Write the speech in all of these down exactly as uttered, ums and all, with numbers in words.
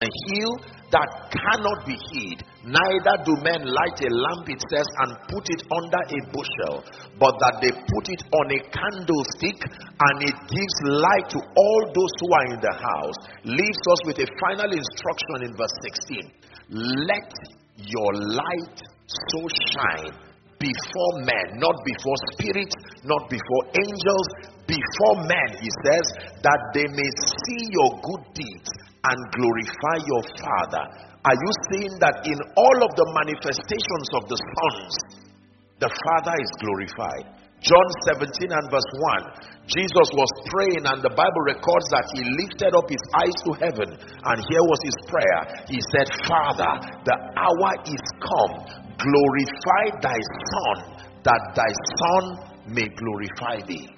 hill that cannot be hid. Neither do men light a lamp, it says, and put it under a bushel, but that they put it on a candlestick, and it gives light to all those who are in the house. Leaves us with a final instruction in verse sixteen. Let your light so shine before men, not before spirits, not before angels, before men, he says, that they may see your good deeds and glorify your Father. Are you seeing that in all of the manifestations of the sons, the Father is glorified? John seventeen and verse one, Jesus was praying, and the Bible records that he lifted up his eyes to heaven, and here was his prayer. He said, Father, the hour is come, glorify thy Son, that thy Son may glorify thee.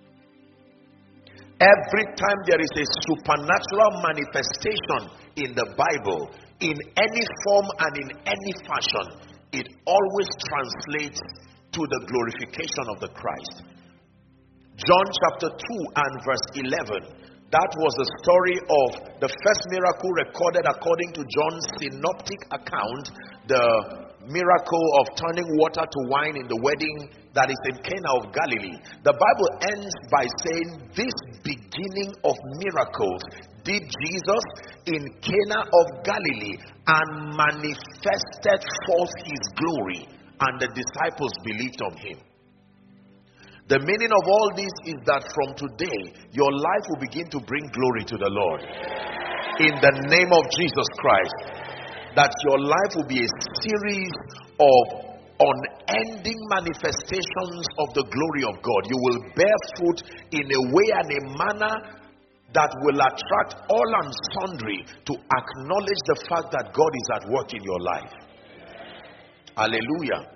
Every time there is a supernatural manifestation in the Bible, in any form and in any fashion, it always translates to the glorification of the Christ. John chapter two and verse eleven, that was the story of the first miracle recorded according to John's synoptic account, the miracle of turning water to wine in the wedding that is in Cana of Galilee. The Bible ends by saying, this beginning of miracles did Jesus in Cana of Galilee, and manifested forth his glory, and the disciples believed on him. The meaning of all this is that from today, your life will begin to bring glory to the Lord. In the name of Jesus Christ. That your life will be a series of unending manifestations of the glory of God. You will bear fruit in a way and a manner that will attract all and sundry to acknowledge the fact that God is at work in your life. Hallelujah.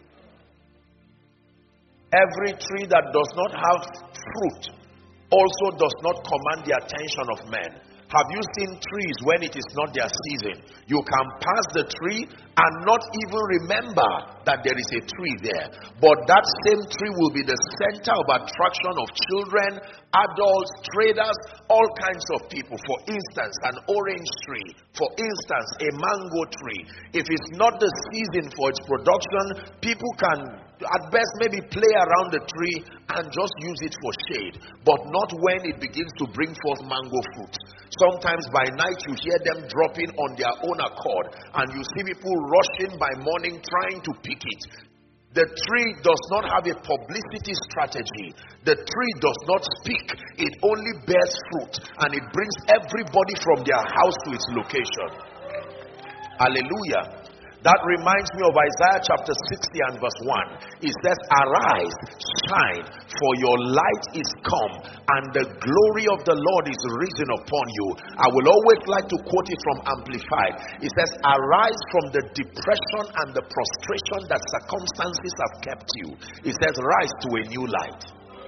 Every tree that does not have fruit also does not command the attention of men. Have you seen trees when it is not their season? You can pass the tree and not even remember that there is a tree there. But that same tree will be the center of attraction of children, adults, traders, all kinds of people. For instance, an orange tree. For instance, a mango tree. If it's not the season for its production, people can at best maybe play around the tree and just use it for shade, but not when it begins to bring forth mango fruit. Sometimes by night you hear them dropping on their own accord, and you see people rushing by morning trying to pick it. The tree does not have a publicity strategy. The tree does not speak. It only bears fruit, and it brings everybody from their house to its location. Hallelujah. That reminds me of Isaiah chapter sixty and verse one. It says, arise, shine, for your light is come, and the glory of the Lord is risen upon you. I will always like to quote it from Amplified. It says, arise from the depression and the prostration that circumstances have kept you. It says, rise to a new light.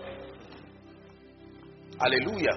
Hallelujah.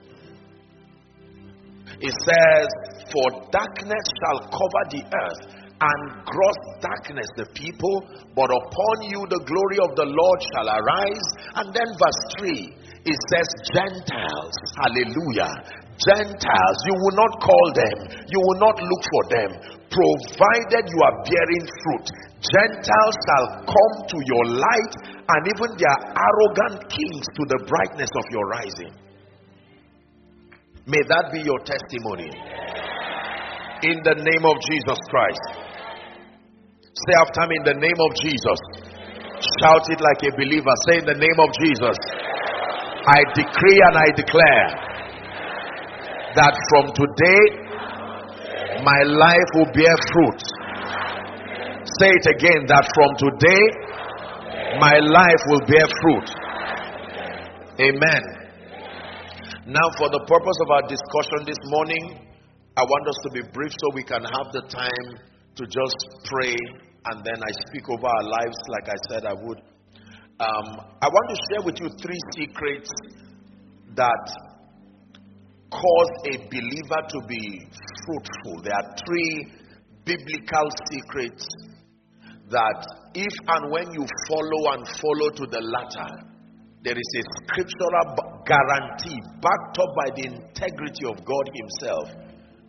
It says, for darkness shall cover the earth, and gross darkness the people, but upon you the glory of the Lord shall arise. And then verse three, it says Gentiles. Hallelujah. Gentiles, you will not call them, you will not look for them, provided you are bearing fruit. Gentiles shall come to your light, and even their arrogant kings to the brightness of your rising. May that be your testimony. In the name of Jesus Christ. Say after me, in the name of Jesus. Shout it like a believer. Say, in the name of Jesus, I decree and I declare that from today my life will bear fruit. Say it again, that from today my life will bear fruit. Amen. Now, for the purpose of our discussion this morning, I want us to be brief so we can have the time to just pray, and then I speak over our lives like I said I would. Um, I want to share with you three secrets that cause a believer to be fruitful. There are three biblical secrets that if and when you follow and follow to the latter, there is a scriptural guarantee backed up by the integrity of God himself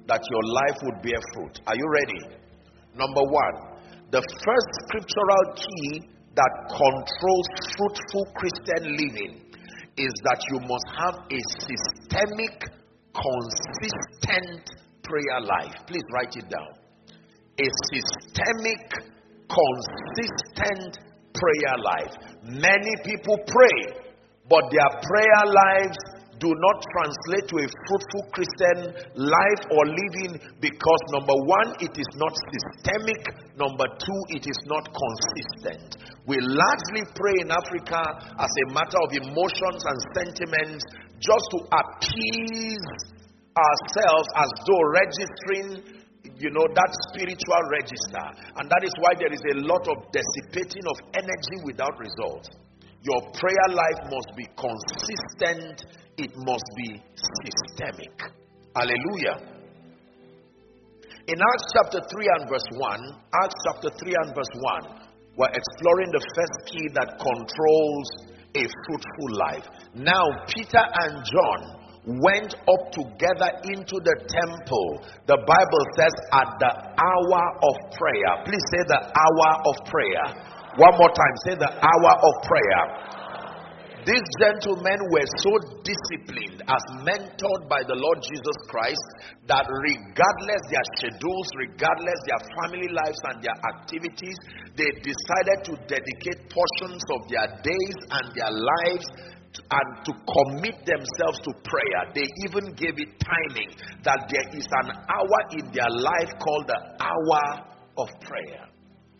that your life would bear fruit. Are you ready? Number one, the first scriptural key that controls fruitful Christian living is that you must have a systemic, consistent prayer life. Please write it down. A systemic, consistent prayer life. Many people pray, but their prayer lives do not translate to a fruitful Christian life or living because number one, it is not systemic. Number two, it is not consistent. We largely pray in Africa as a matter of emotions and sentiments just to appease ourselves as though registering, you know, that spiritual register. And that is why there is a lot of dissipating of energy without results. Your prayer life must be consistent. It must be systemic. Hallelujah. In Acts chapter three and verse one, Acts chapter three and verse one, we're exploring the first key that controls a fruitful life. Now, Peter and John went up together into the temple. The Bible says at the hour of prayer. Please say the hour of prayer. One more time, say the hour of prayer. These gentlemen were so disciplined as mentored by the Lord Jesus Christ that regardless their schedules, regardless their family lives and their activities, they decided to dedicate portions of their days and their lives to, and to commit themselves to prayer. They even gave it timing that there is an hour in their life called the hour of prayer.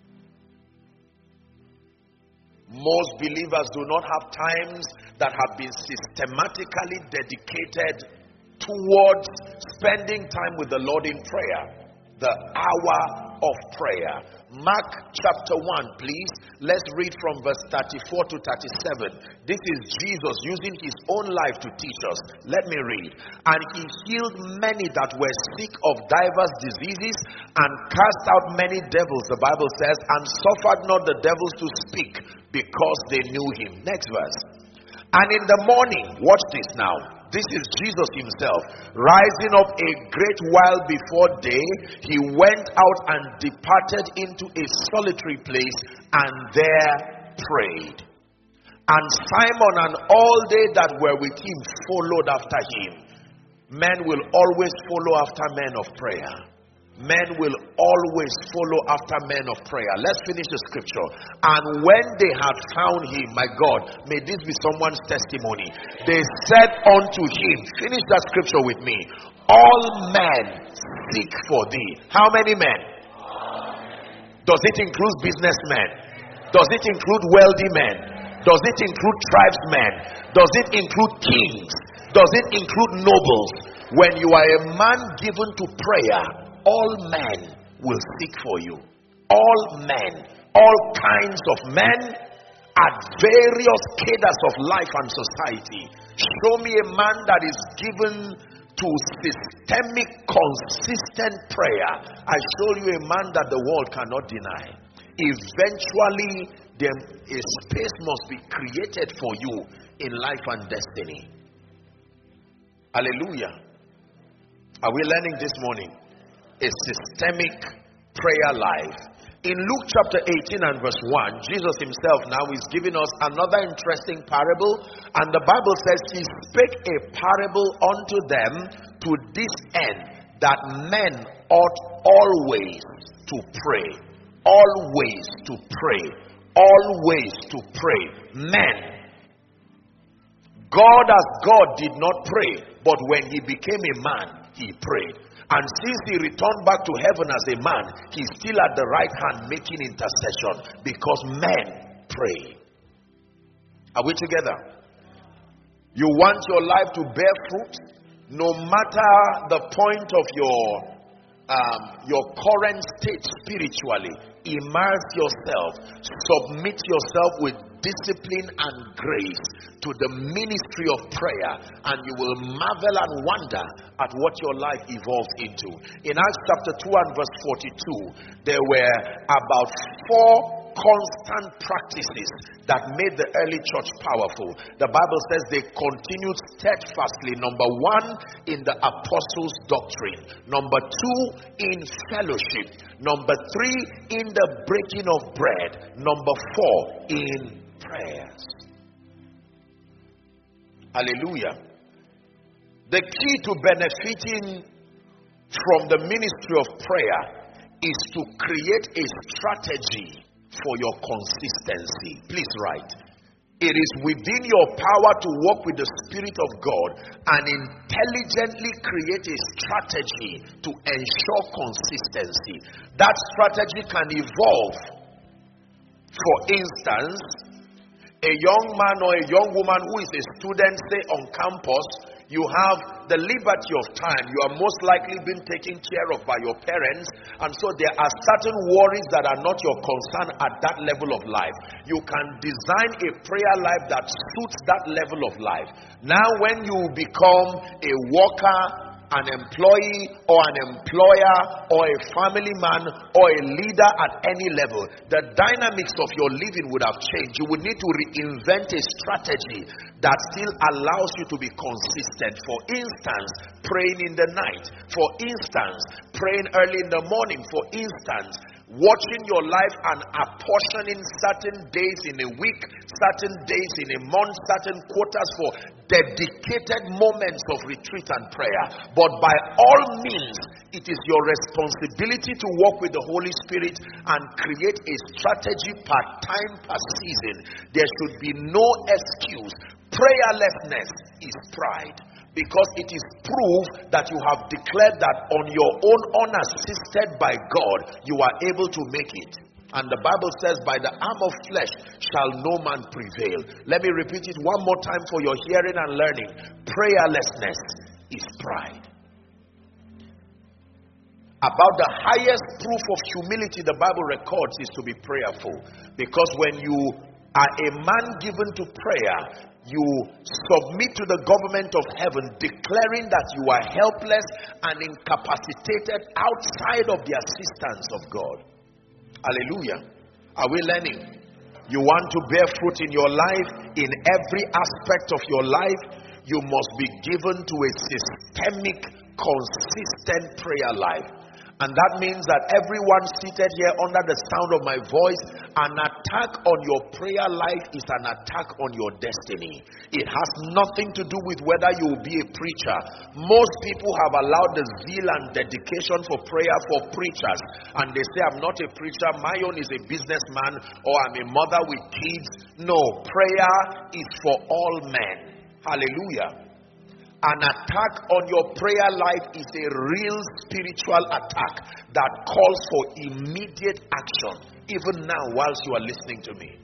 Most believers do not have times that have been systematically dedicated towards spending time with the Lord in prayer. The hour of prayer. Mark chapter one, please. Let's read from verse thirty-four to thirty-seven. This is Jesus using his own life to teach us. Let me read. And he healed many that were sick of divers diseases and cast out many devils, the Bible says, and suffered not the devils to speak because they knew him. Next verse. And in the morning, watch this now. This is Jesus himself. Rising up a great while before day, he went out and departed into a solitary place and there prayed. And Simon and all they that were with him followed after him. Men will always follow after men of prayer. Men will always follow after men of prayer. Let's finish the scripture. And when they had found him, my God, may this be someone's testimony. They said unto him, finish that scripture with me. All men seek for thee. How many men? Does it include businessmen? Does it include wealthy men? Does it include tribesmen? Does it include kings? Does it include nobles? When you are a man given to prayer, all men will seek for you. All men, all kinds of men at various cadres of life and society. Show me a man that is given to systemic, consistent prayer. I show you a man that the world cannot deny. Eventually, there, a space must be created for you in life and destiny. Hallelujah. Are we learning this morning? A systemic prayer life. In Luke chapter eighteen and verse one, Jesus himself now is giving us another interesting parable, and the Bible says he spake a parable unto them to this end, that men ought always to pray. Always to pray. Always to pray. Men. God as God did not pray, but when he became a man, he prayed. And since he returned back to heaven as a man, he's still at the right hand making intercession because men pray. Are we together? You want your life to bear fruit? No matter the point of your um, your current state spiritually, immerse yourself, submit yourself with discipline and grace to the ministry of prayer, and you will marvel and wonder at what your life evolves into. In Acts chapter two and verse forty-two, there were about four constant practices that made the early church powerful. The Bible says they continued steadfastly, number one, in the apostles' doctrine, number two, in fellowship, number three, in the breaking of bread, number four, in prayers. Hallelujah. The key to benefiting from the ministry of prayer is to create a strategy for your consistency. Please write. It is within your power to walk with the Spirit of God and intelligently create a strategy to ensure consistency. That strategy can evolve. For instance, a young man or a young woman who is a student, say on campus, you have the liberty of time. You are most likely being taken care of by your parents, and so there are certain worries that are not your concern at that level of life. You can design a prayer life that suits that level of life. Now when you become a worker, an employee or an employer or a family man or a leader at any level, the dynamics of your living would have changed. You would need to reinvent a strategy that still allows you to be consistent. For instance, praying in the night. For instance, praying early in the morning. For instance, watching your life and apportioning certain days in a week, certain days in a month, certain quarters for dedicated moments of retreat and prayer. But by all means, it is your responsibility to walk with the Holy Spirit and create a strategy per time, per season. There should be no excuse. Prayerlessness is pride, because it is proof that you have declared that on your own, unassisted by God, you are able to make it. And the Bible says, by the arm of flesh shall no man prevail. Let me repeat it one more time for your hearing and learning. Prayerlessness is pride. About the highest proof of humility the Bible records is to be prayerful. Because when you are a man given to prayer, you submit to the government of heaven, declaring that you are helpless and incapacitated outside of the assistance of God. Hallelujah. Are we learning? You want to bear fruit in your life, in every aspect of your life, you must be given to a systemic, consistent prayer life. And that means that everyone seated here under the sound of my voice, an attack on your prayer life is an attack on your destiny. It has nothing to do with whether you will be a preacher. Most people have allowed the zeal and dedication for prayer for preachers. And they say, I'm not a preacher, my own is a businessman, or I'm a mother with kids. No, prayer is for all men. Hallelujah. An attack on your prayer life is a real spiritual attack that calls for immediate action, even now whilst you are listening to me.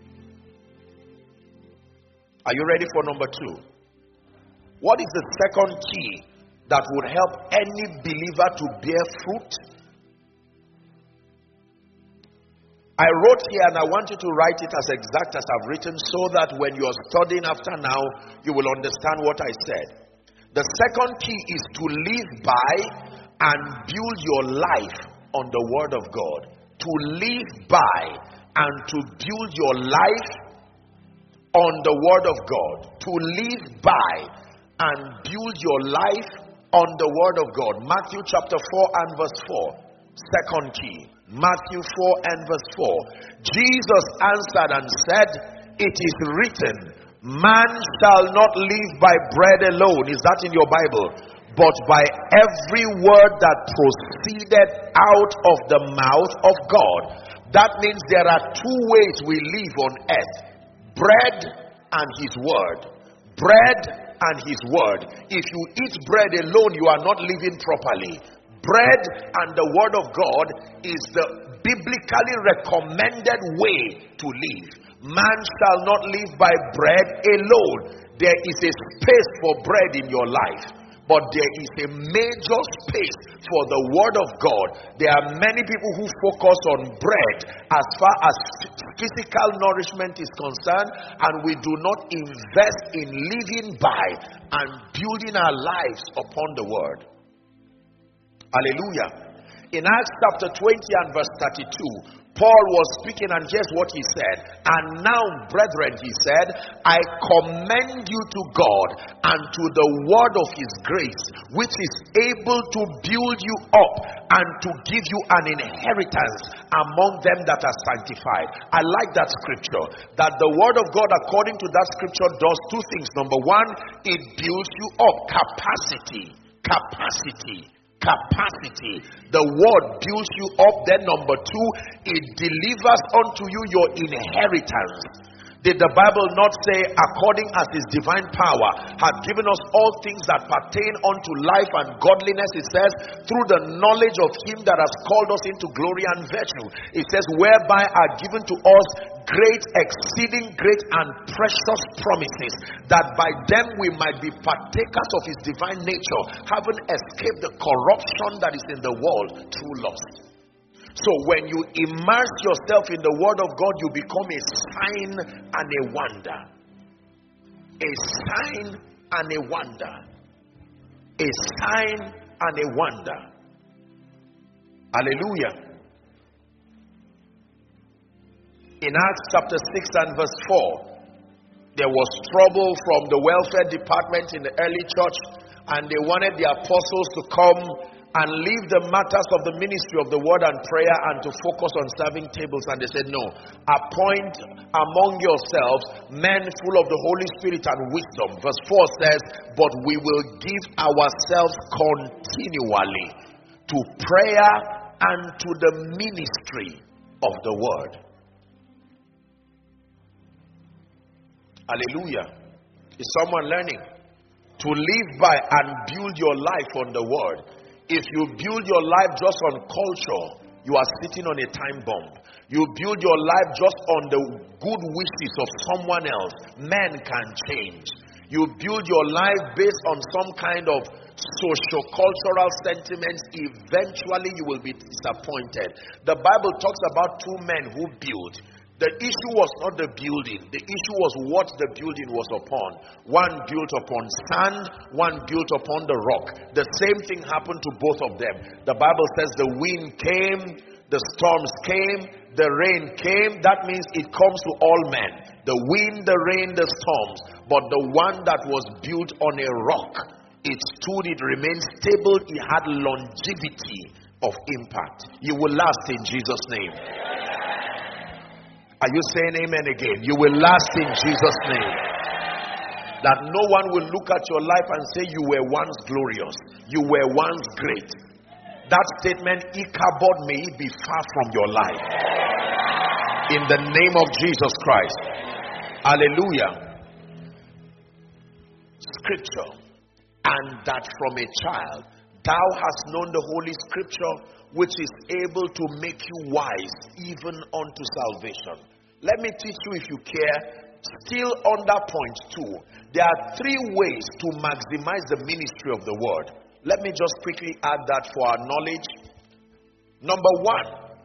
Are you ready for number two? What is the second key that would help any believer to bear fruit? I wrote here, and I want you to write it as exact as I've written, so that when you are studying after now, you will understand what I said. The second key is to live by and build your life on the Word of God. To live by and to build your life on the Word of God. To live by and build your life on the Word of God. Matthew chapter four and verse four. Second key. Matthew four and verse four. Jesus answered and said, it is written, man shall not live by bread alone. Is that in your Bible? But by every word that proceeded out of the mouth of God. That means there are two ways we live on earth. Bread and His word. Bread and His word. If you eat bread alone, you are not living properly. Bread and the word of God is the biblically recommended way to live. Man shall not live by bread alone. There is a space for bread in your life, but there is a major space for the Word of God. There are many people who focus on bread as far as physical nourishment is concerned, and we do not invest in living by and building our lives upon the Word. Hallelujah. In Acts chapter twenty and verse thirty-two, Paul was speaking, and here's what he said. And now, brethren, he said, I commend you to God and to the word of his grace, which is able to build you up and to give you an inheritance among them that are sanctified. I like that scripture, that the word of God, according to that scripture, does two things. Number one, it builds you up. Capacity. Capacity. Capacity. The word builds you up. Then number two, it delivers unto you your inheritance. Did the Bible not say, according as his divine power hath given us all things that pertain unto life and godliness? It says, through the knowledge of him that has called us into glory and virtue. It says, whereby are given to us great, exceeding great and precious promises, that by them we might be partakers of his divine nature, having escaped the corruption that is in the world through lust. So when you immerse yourself in the word of God, you become a sign and a wonder. A sign and a wonder. A sign and a wonder. Hallelujah. In Acts chapter six and verse four, there was trouble from the welfare department in the early church, and they wanted the apostles to come and leave the matters of the ministry of the word and prayer and to focus on serving tables. And they said, no, appoint among yourselves men full of the Holy Spirit and wisdom. Verse four says, but we will give ourselves continually to prayer and to the ministry of the word. Hallelujah. Is someone learning? To live by and build your life on the word. If you build your life just on culture, you are sitting on a time bomb. You build your life just on the good wishes of someone else, men can change. You build your life based on some kind of socio-cultural sentiments, eventually you will be disappointed. The Bible talks about two men who built. The issue was not the building. The issue was what the building was upon. One built upon sand, one built upon the rock. The same thing happened to both of them. The Bible says the wind came, the storms came, the rain came. That means it comes to all men. The wind, the rain, the storms. But the one that was built on a rock, it stood, it remained stable, it had longevity of impact. You will last in Jesus' name. Are you saying amen again? You will last in Jesus' name. That no one will look at your life and say you were once glorious, you were once great. That statement, Ichabod, may it be far from your life. In the name of Jesus Christ. Hallelujah. Scripture. And that from a child thou hast known the Holy Scripture, which is able to make you wise even unto salvation. Let me teach you, if you care, still under point two. There are three ways to maximize the ministry of the word. Let me just quickly add that for our knowledge. Number one,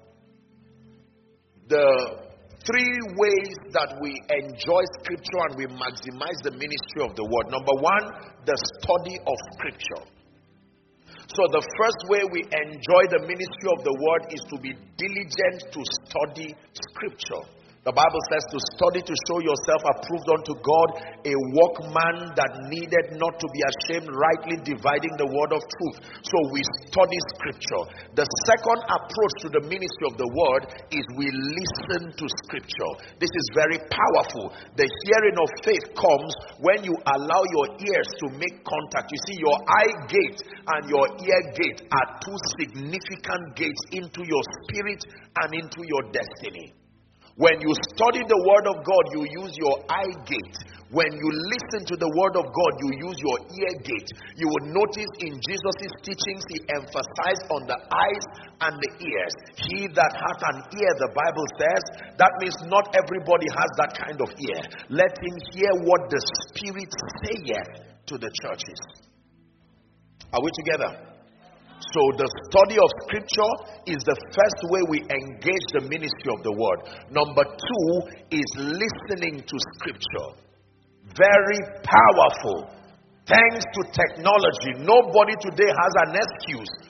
the three ways that we enjoy scripture and we maximize the ministry of the word. Number one, the study of scripture. So the first way we enjoy the ministry of the word is to be diligent to study scripture. The Bible says to study to show yourself approved unto God, a workman that needed not to be ashamed, rightly dividing the word of truth. So we study scripture. The second approach to the ministry of the word is we listen to scripture. This is very powerful. The hearing of faith comes when you allow your ears to make contact. You see, your eye gate and your ear gate are two significant gates into your spirit and into your destiny. When you study the word of God, you use your eye gate. When you listen to the word of God, you use your ear gate. You will notice in Jesus' teachings, he emphasized on the eyes and the ears. He that hath an ear, the Bible says, that means not everybody has that kind of ear. Let him hear what the Spirit saith to the churches. Are we together? So the study of scripture is the first way we engage the ministry of the word. Number two is listening to scripture. Very powerful. Thanks to technology, nobody today has an excuse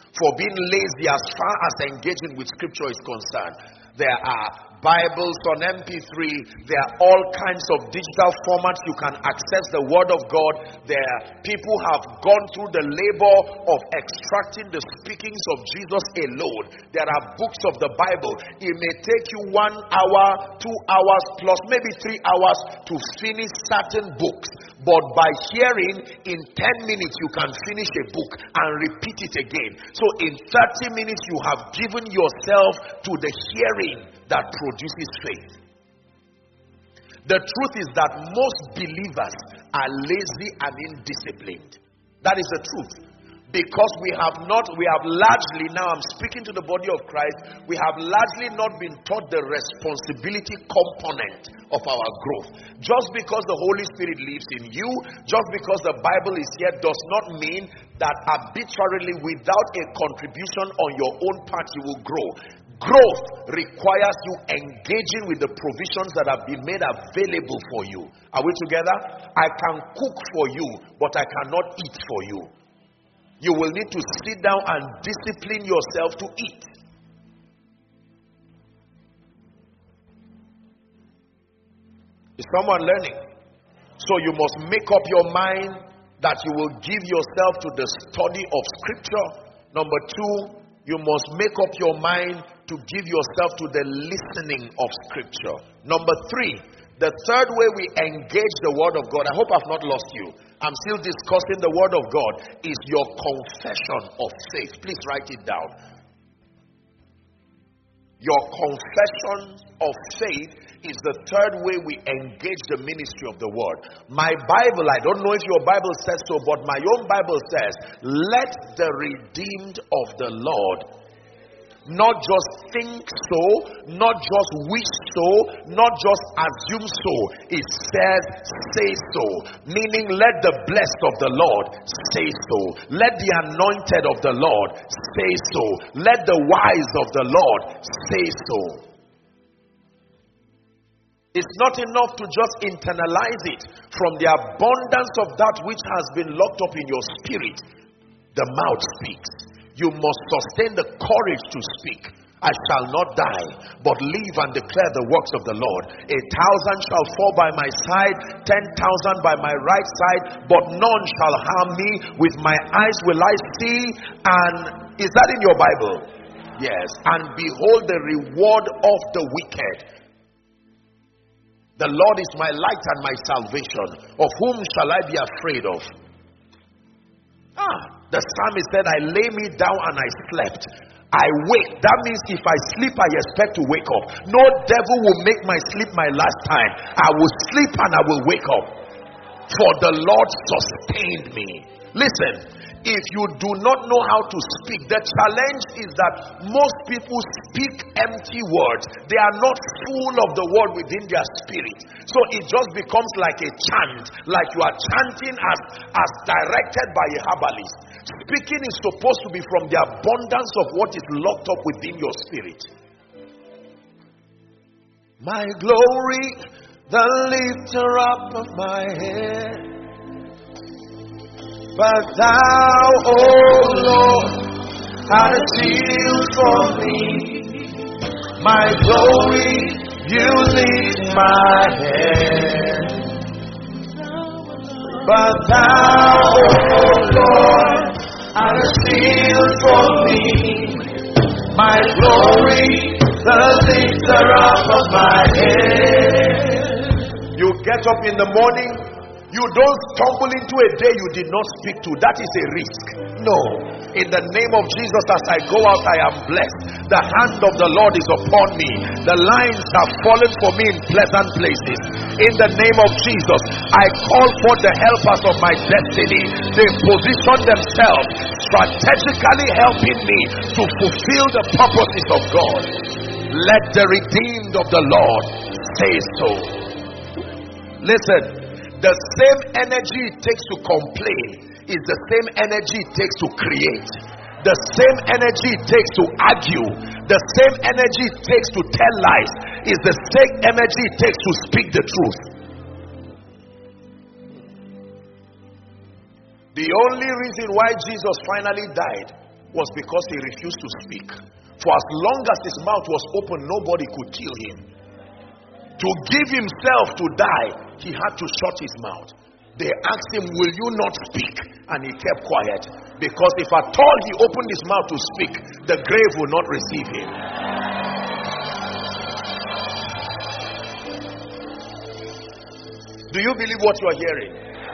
for being lazy as far as engaging with scripture is concerned. There are Bibles on M P three. There are all kinds of digital formats you can access the word of God. There people have gone through the labor of extracting the speakings of Jesus alone. There are books of the Bible. It may take you one hour, two hours plus maybe three hours to finish certain books. But by hearing, in ten minutes you can finish a book and repeat it again. So in thirty minutes you have given yourself to the hearing that produces faith. The truth is that most believers are lazy and indisciplined. That is the truth. Because we have not, we have largely, now I'm speaking to the body of Christ, we have largely not been taught the responsibility component of our growth. Just because the Holy Spirit lives in you, just because the Bible is here, does not mean that arbitrarily, without a contribution on your own part, you will grow. Growth requires you engaging with the provisions that have been made available for you. Are we together? I can cook for you, but I cannot eat for you. You will need to sit down and discipline yourself to eat. Is someone learning? So you must make up your mind that you will give yourself to the study of scripture. Number two, you must make up your mind to give yourself to the listening of scripture. Number three, the third way we engage the word of God, I hope I've not lost you. I'm still discussing the word of God, is your confession of faith. Please write it down. Your confession of faith is the third way we engage the ministry of the word. My Bible, I don't know if your Bible says so, but my own Bible says, let the redeemed of the Lord not just think so, not just wish so, not just assume so. It says, say so. Meaning, let the blessed of the Lord say so. Let the anointed of the Lord say so. Let the wise of the Lord say so. It's not enough to just internalize it. From the abundance of that which has been locked up in your spirit, the mouth speaks. You must sustain the courage to speak. I shall not die, but live and declare the works of the Lord. A thousand shall fall by my side, ten thousand by my right side, but none shall harm me. With my eyes will I see. And is that in your Bible? Yes. And behold the reward of the wicked. The Lord is my light and my salvation. Of whom shall I be afraid of? Ah, the psalmist said, I lay me down and I slept. I wake. That means if I sleep, I expect to wake up. No devil will make my sleep my last time. I will sleep and I will wake up. For the Lord sustained me. Listen. If you do not know how to speak, the challenge is that most people speak empty words. They are not full of the word within their spirit. So it just becomes like a chant, like you are chanting as, as directed by a herbalist. Speaking is supposed to be from the abundance of what is locked up within your spirit. My glory, the lifter up of my head. But thou, O Lord, art a shield for me. My glory, you lift my head. But thou, O Lord, art a shield for me. My glory, the lifter up of my head. You get up in the morning. You don't stumble into a day you did not speak to. That is a risk. No. In the name of Jesus, as I go out, I am blessed. The hand of the Lord is upon me. The lines have fallen for me in pleasant places. In the name of Jesus, I call for the helpers of my destiny. They position themselves, strategically helping me to fulfill the purposes of God. Let the redeemed of the Lord say so. Listen. The same energy it takes to complain is the same energy it takes to create. The same energy it takes to argue, the same energy it takes to tell lies, is the same energy it takes to speak the truth. The only reason why Jesus finally died was because he refused to speak. For as long as his mouth was open, nobody could kill him. To give himself to die, he had to shut his mouth. They asked him, will you not speak? And he kept quiet. Because if at all he opened his mouth to speak, the grave would not receive him. Do you believe what you are hearing?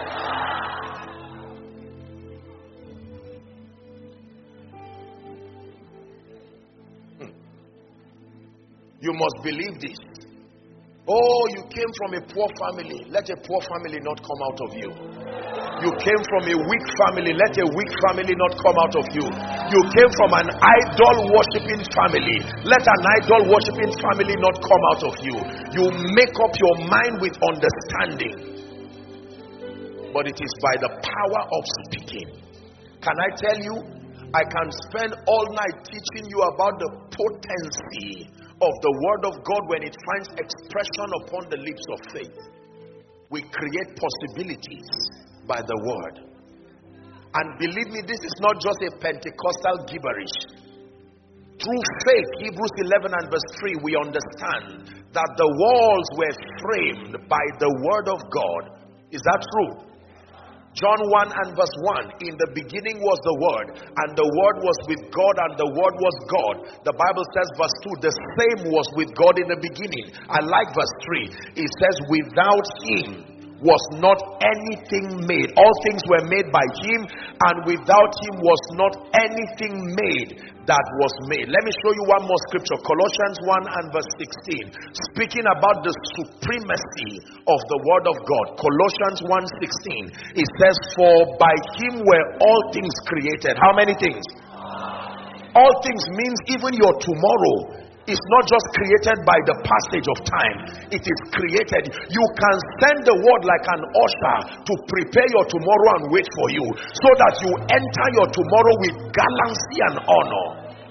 Hmm. You must believe this. Oh, you came from a poor family. Let a poor family not come out of you. You came from a weak family. Let a weak family not come out of you. You came from an idol worshipping family. Let an idol worshipping family not come out of you. You make up your mind with understanding. But it is by the power of speaking. Can I tell you? I can spend all night teaching you about the potency of the word of God when it finds expression upon the lips of faith. We create possibilities by the word. And believe me, this is not just a Pentecostal gibberish. Through faith, Hebrews eleven and verse three, we understand that the walls were framed by the word of God. Is that true? John one and verse one, in the beginning was the word, and the word was with God, and the word was God. The Bible says verse two, the same was with God in the beginning. I like verse three. It says, without him was not anything made. All things were made by him, and without him was not anything made that was made. Let me show you one more scripture. Colossians one and verse sixteen. Speaking about the supremacy of the word of God. Colossians one sixteen. It says, for by him were all things created. How many things? All things means even your tomorrow. It's not just created by the passage of time. It is created. You can send the word like an usher to prepare your tomorrow and wait for you, so that you enter your tomorrow with gallantry and honor.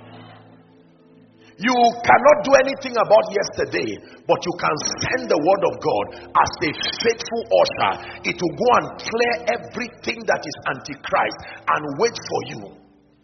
You cannot do anything about yesterday, but you can send the word of God as a faithful usher. It will go and clear everything that is antichrist and wait for you.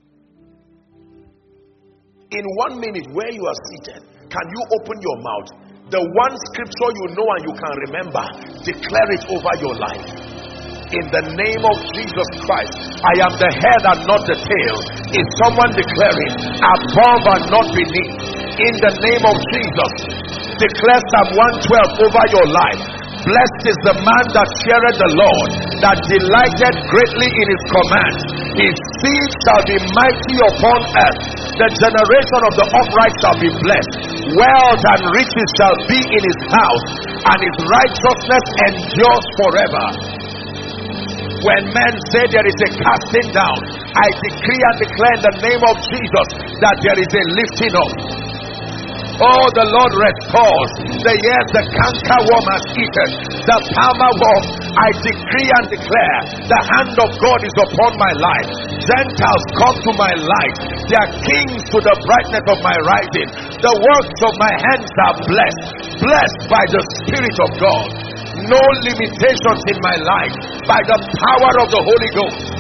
In one minute where you are seated, can you open your mouth? The one scripture you know and you can remember, declare it over your life. In the name of Jesus Christ, I am the head and not the tail. Is someone declaring above and not beneath? In the name of Jesus, declare Psalm one twelve over your life. Blessed is the man that feareth the Lord, that delighteth greatly in his command. His seed shall be mighty upon earth. The generation of the upright shall be blessed. Wealth and riches shall be in his house, and his righteousness endures forever. When men say there is a casting down, I decree and declare in the name of Jesus that there is a lifting up. Oh, the Lord restores the years the cankerworm has eaten, the palmer worm. I decree and declare the hand of God is upon my life. Gentiles come to my light. They are kings to the brightness of my rising. The works of my hands are blessed, blessed by the Spirit of God. No limitations in my life by the power of the Holy Ghost.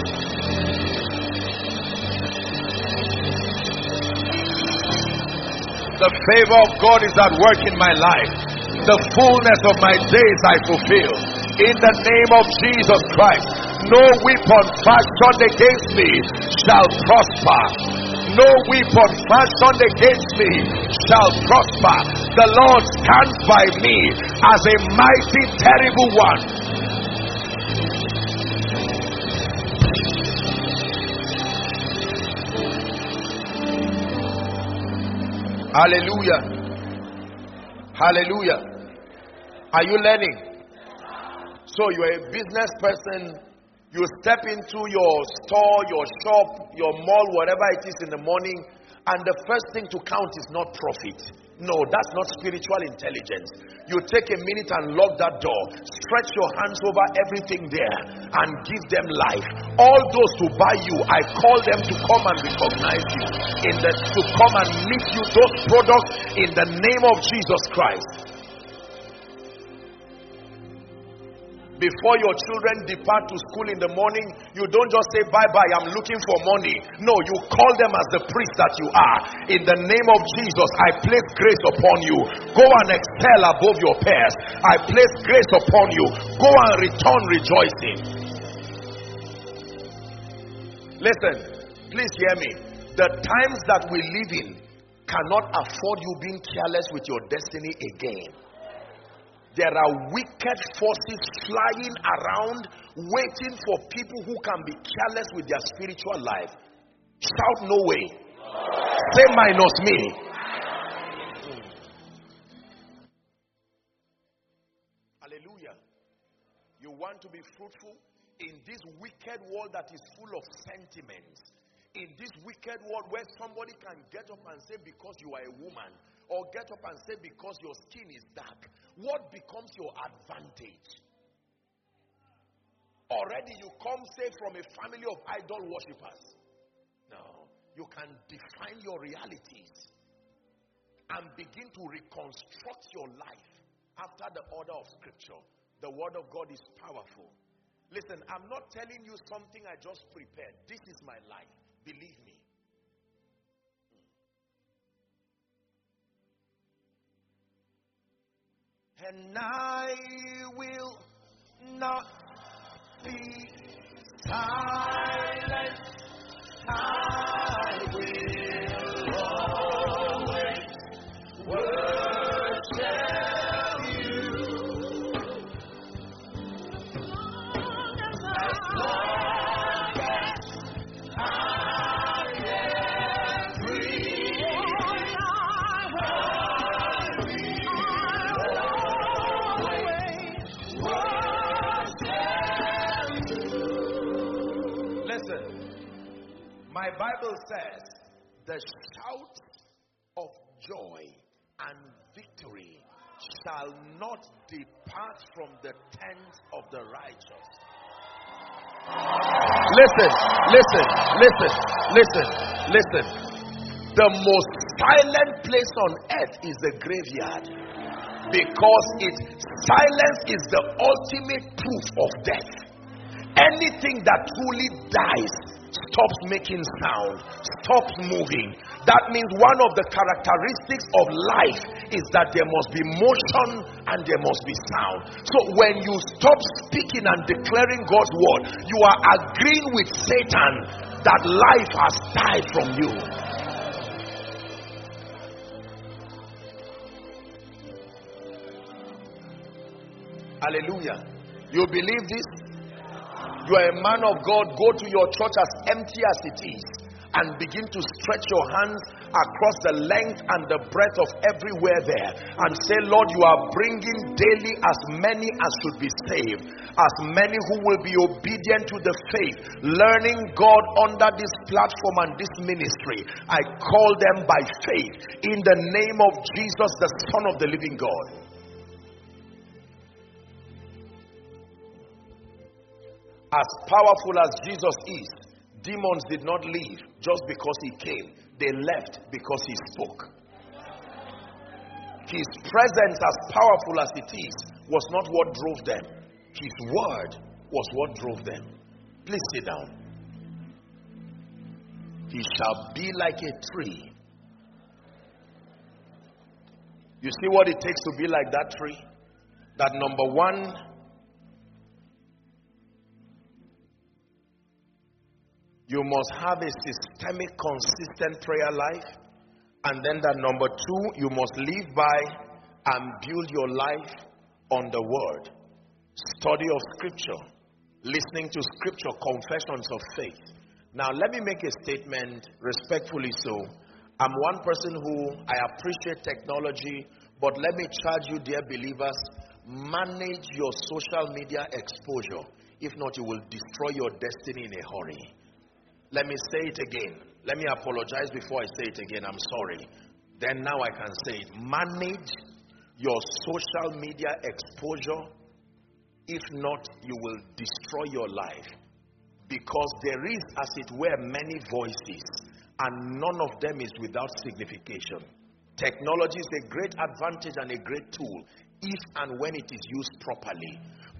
The favor of God is at work in my life. The fullness of my days I fulfill. In the name of Jesus Christ, no weapon fashioned against me shall prosper. No weapon fashioned against me shall prosper. The Lord stands by me as a mighty, terrible one. Hallelujah. Hallelujah. Are you learning? So you're a business person. You step into your store, your shop, your mall, whatever it is in the morning, and the first thing to count is not profit. No, that's not spiritual intelligence. You take a minute and lock that door. Stretch your hands over everything there and give them life. All those who buy you, I call them to come and recognize you, in the, to come and meet you those products in the name of Jesus Christ. Before your children depart to school in the morning, you don't just say, bye-bye, I'm looking for money. No, you call them as the priest that you are. In the name of Jesus, I place grace upon you. Go and excel above your peers. I place grace upon you. Go and return rejoicing. Listen, please hear me. The times that we live in cannot afford you being careless with your destiny again. There are wicked forces flying around, waiting for people who can be careless with their spiritual life. Shout no way. Say minus me. Hallelujah. You want to be fruitful in this wicked world that is full of sentiments. In this wicked world where somebody can get up and say because you are a woman, or get up and say because your skin is dark, what becomes your advantage? Already you come, say, from a family of idol worshippers. No, you can define your realities and begin to reconstruct your life after the order of Scripture. The Word of God is powerful. Listen, I'm not telling you something I just prepared. This is my life. Believe me. And I will not be silent. I will always worship you. As long as I am free, I will always worship you. Listen. My Bible says, the shout of joy and victory shall not depart from the tent of the righteous. Listen, listen, listen, listen, listen. The most silent place on earth is the graveyard, because it silence is the ultimate proof of death. Anything that truly dies stops making sound, stops moving. That means one of the characteristics of life is that there must be motion and there must be sound. So when you stop speaking and declaring God's word, you are agreeing with Satan that life has died from you. Hallelujah. You believe this? You are a man of God. Go to your church as empty as it is and begin to stretch your hands across the length and the breadth of everywhere there and say, Lord, you are bringing daily as many as should be saved, as many who will be obedient to the faith, learning God under this platform and this ministry. I call them by faith in the name of Jesus, the Son of the living God. As powerful as Jesus is, demons did not leave just because he came. They left because he spoke. His presence, as powerful as it is, was not what drove them. His word was what drove them. Please sit down. He shall be like a tree. You see what it takes to be like that tree? That number one, you must have a systemic, consistent prayer life. And then that number two, you must live by and build your life on the word. Study of scripture, listening to scripture, confessions of faith. Now let me make a statement respectfully so. I'm one person who, I appreciate technology, but let me charge you, dear believers, manage your social media exposure. If not, you will destroy your destiny in a hurry. Let me say it again. Let me apologize before I say it again. I'm sorry. Then now I can say it. Manage your social media exposure. If not, you will destroy your life. Because there is, as it were, many voices, and none of them is without signification. Technology is a great advantage and a great tool if and when it is used properly.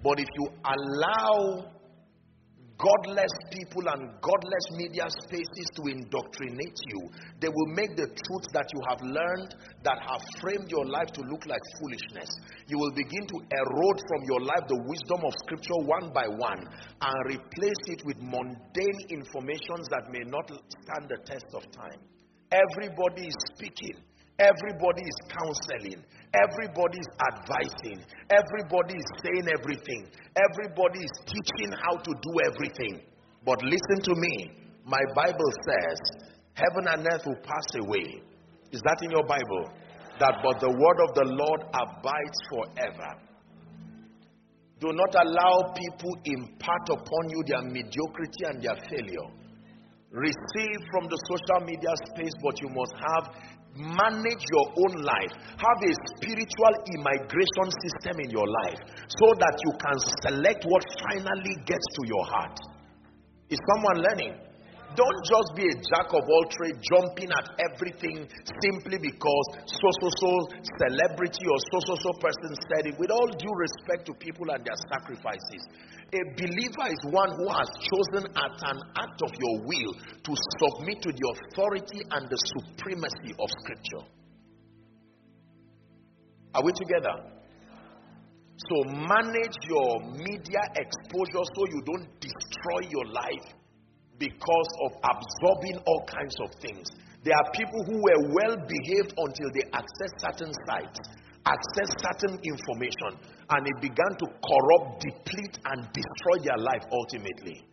But if you allow godless people and godless media spaces to indoctrinate you, they will make the truths that you have learned, that have framed your life, to look like foolishness. You will begin to erode from your life the wisdom of Scripture one by one and replace it with mundane informations that may not stand the test of time. Everybody is speaking. Everybody is counseling. Everybody is advising. Everybody is saying everything. Everybody is teaching how to do everything. But listen to me. My Bible says, heaven and earth will pass away. Is that in your Bible? That but the word of the Lord abides forever. Do not allow people impart upon you their mediocrity and their failure. Receive from the social media space, but you must have manage your own life. Have a spiritual immigration system in your life so that you can select what finally gets to your heart. Is someone learning? Don't just be a jack of all trades, jumping at everything simply because so so so celebrity or so so so person said it. With all due respect to people and their sacrifices, a believer is one who has chosen as an act of your will to submit to the authority and the supremacy of Scripture. Are we together? So manage your media exposure so you don't destroy your life because of absorbing all kinds of things. There are people who were well behaved until they access certain sites, access certain information, and it began to corrupt, deplete, and destroy their life ultimately.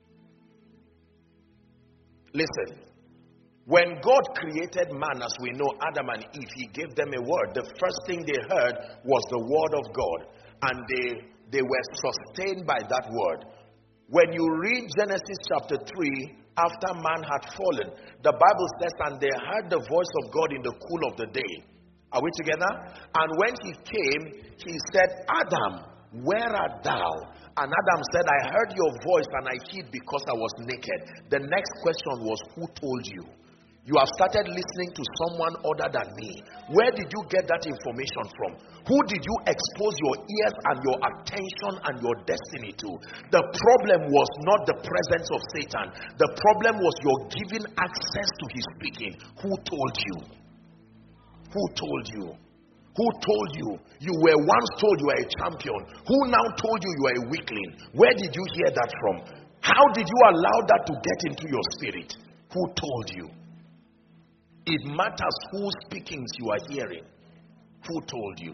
Listen, when God created man, as we know, Adam and Eve, he gave them a word. The first thing they heard was the word of God, and they, they were sustained by that word. When you read Genesis chapter three, after man had fallen, the Bible says, and they heard the voice of God in the cool of the day. Are we together? And when he came, he said, Adam, where art thou? And Adam said, I heard your voice and I hid because I was naked. The next question was, who told you? You have started listening to someone other than me. Where did you get that information from? Who did you expose your ears and your attention and your destiny to? The problem was not the presence of Satan. The problem was your giving access to his speaking. Who told you? Who told you? Who told you? You were once told you were a champion. Who now told you you are a weakling? Where did you hear that from? How did you allow that to get into your spirit? Who told you? It matters whose speakings you are hearing. Who told you?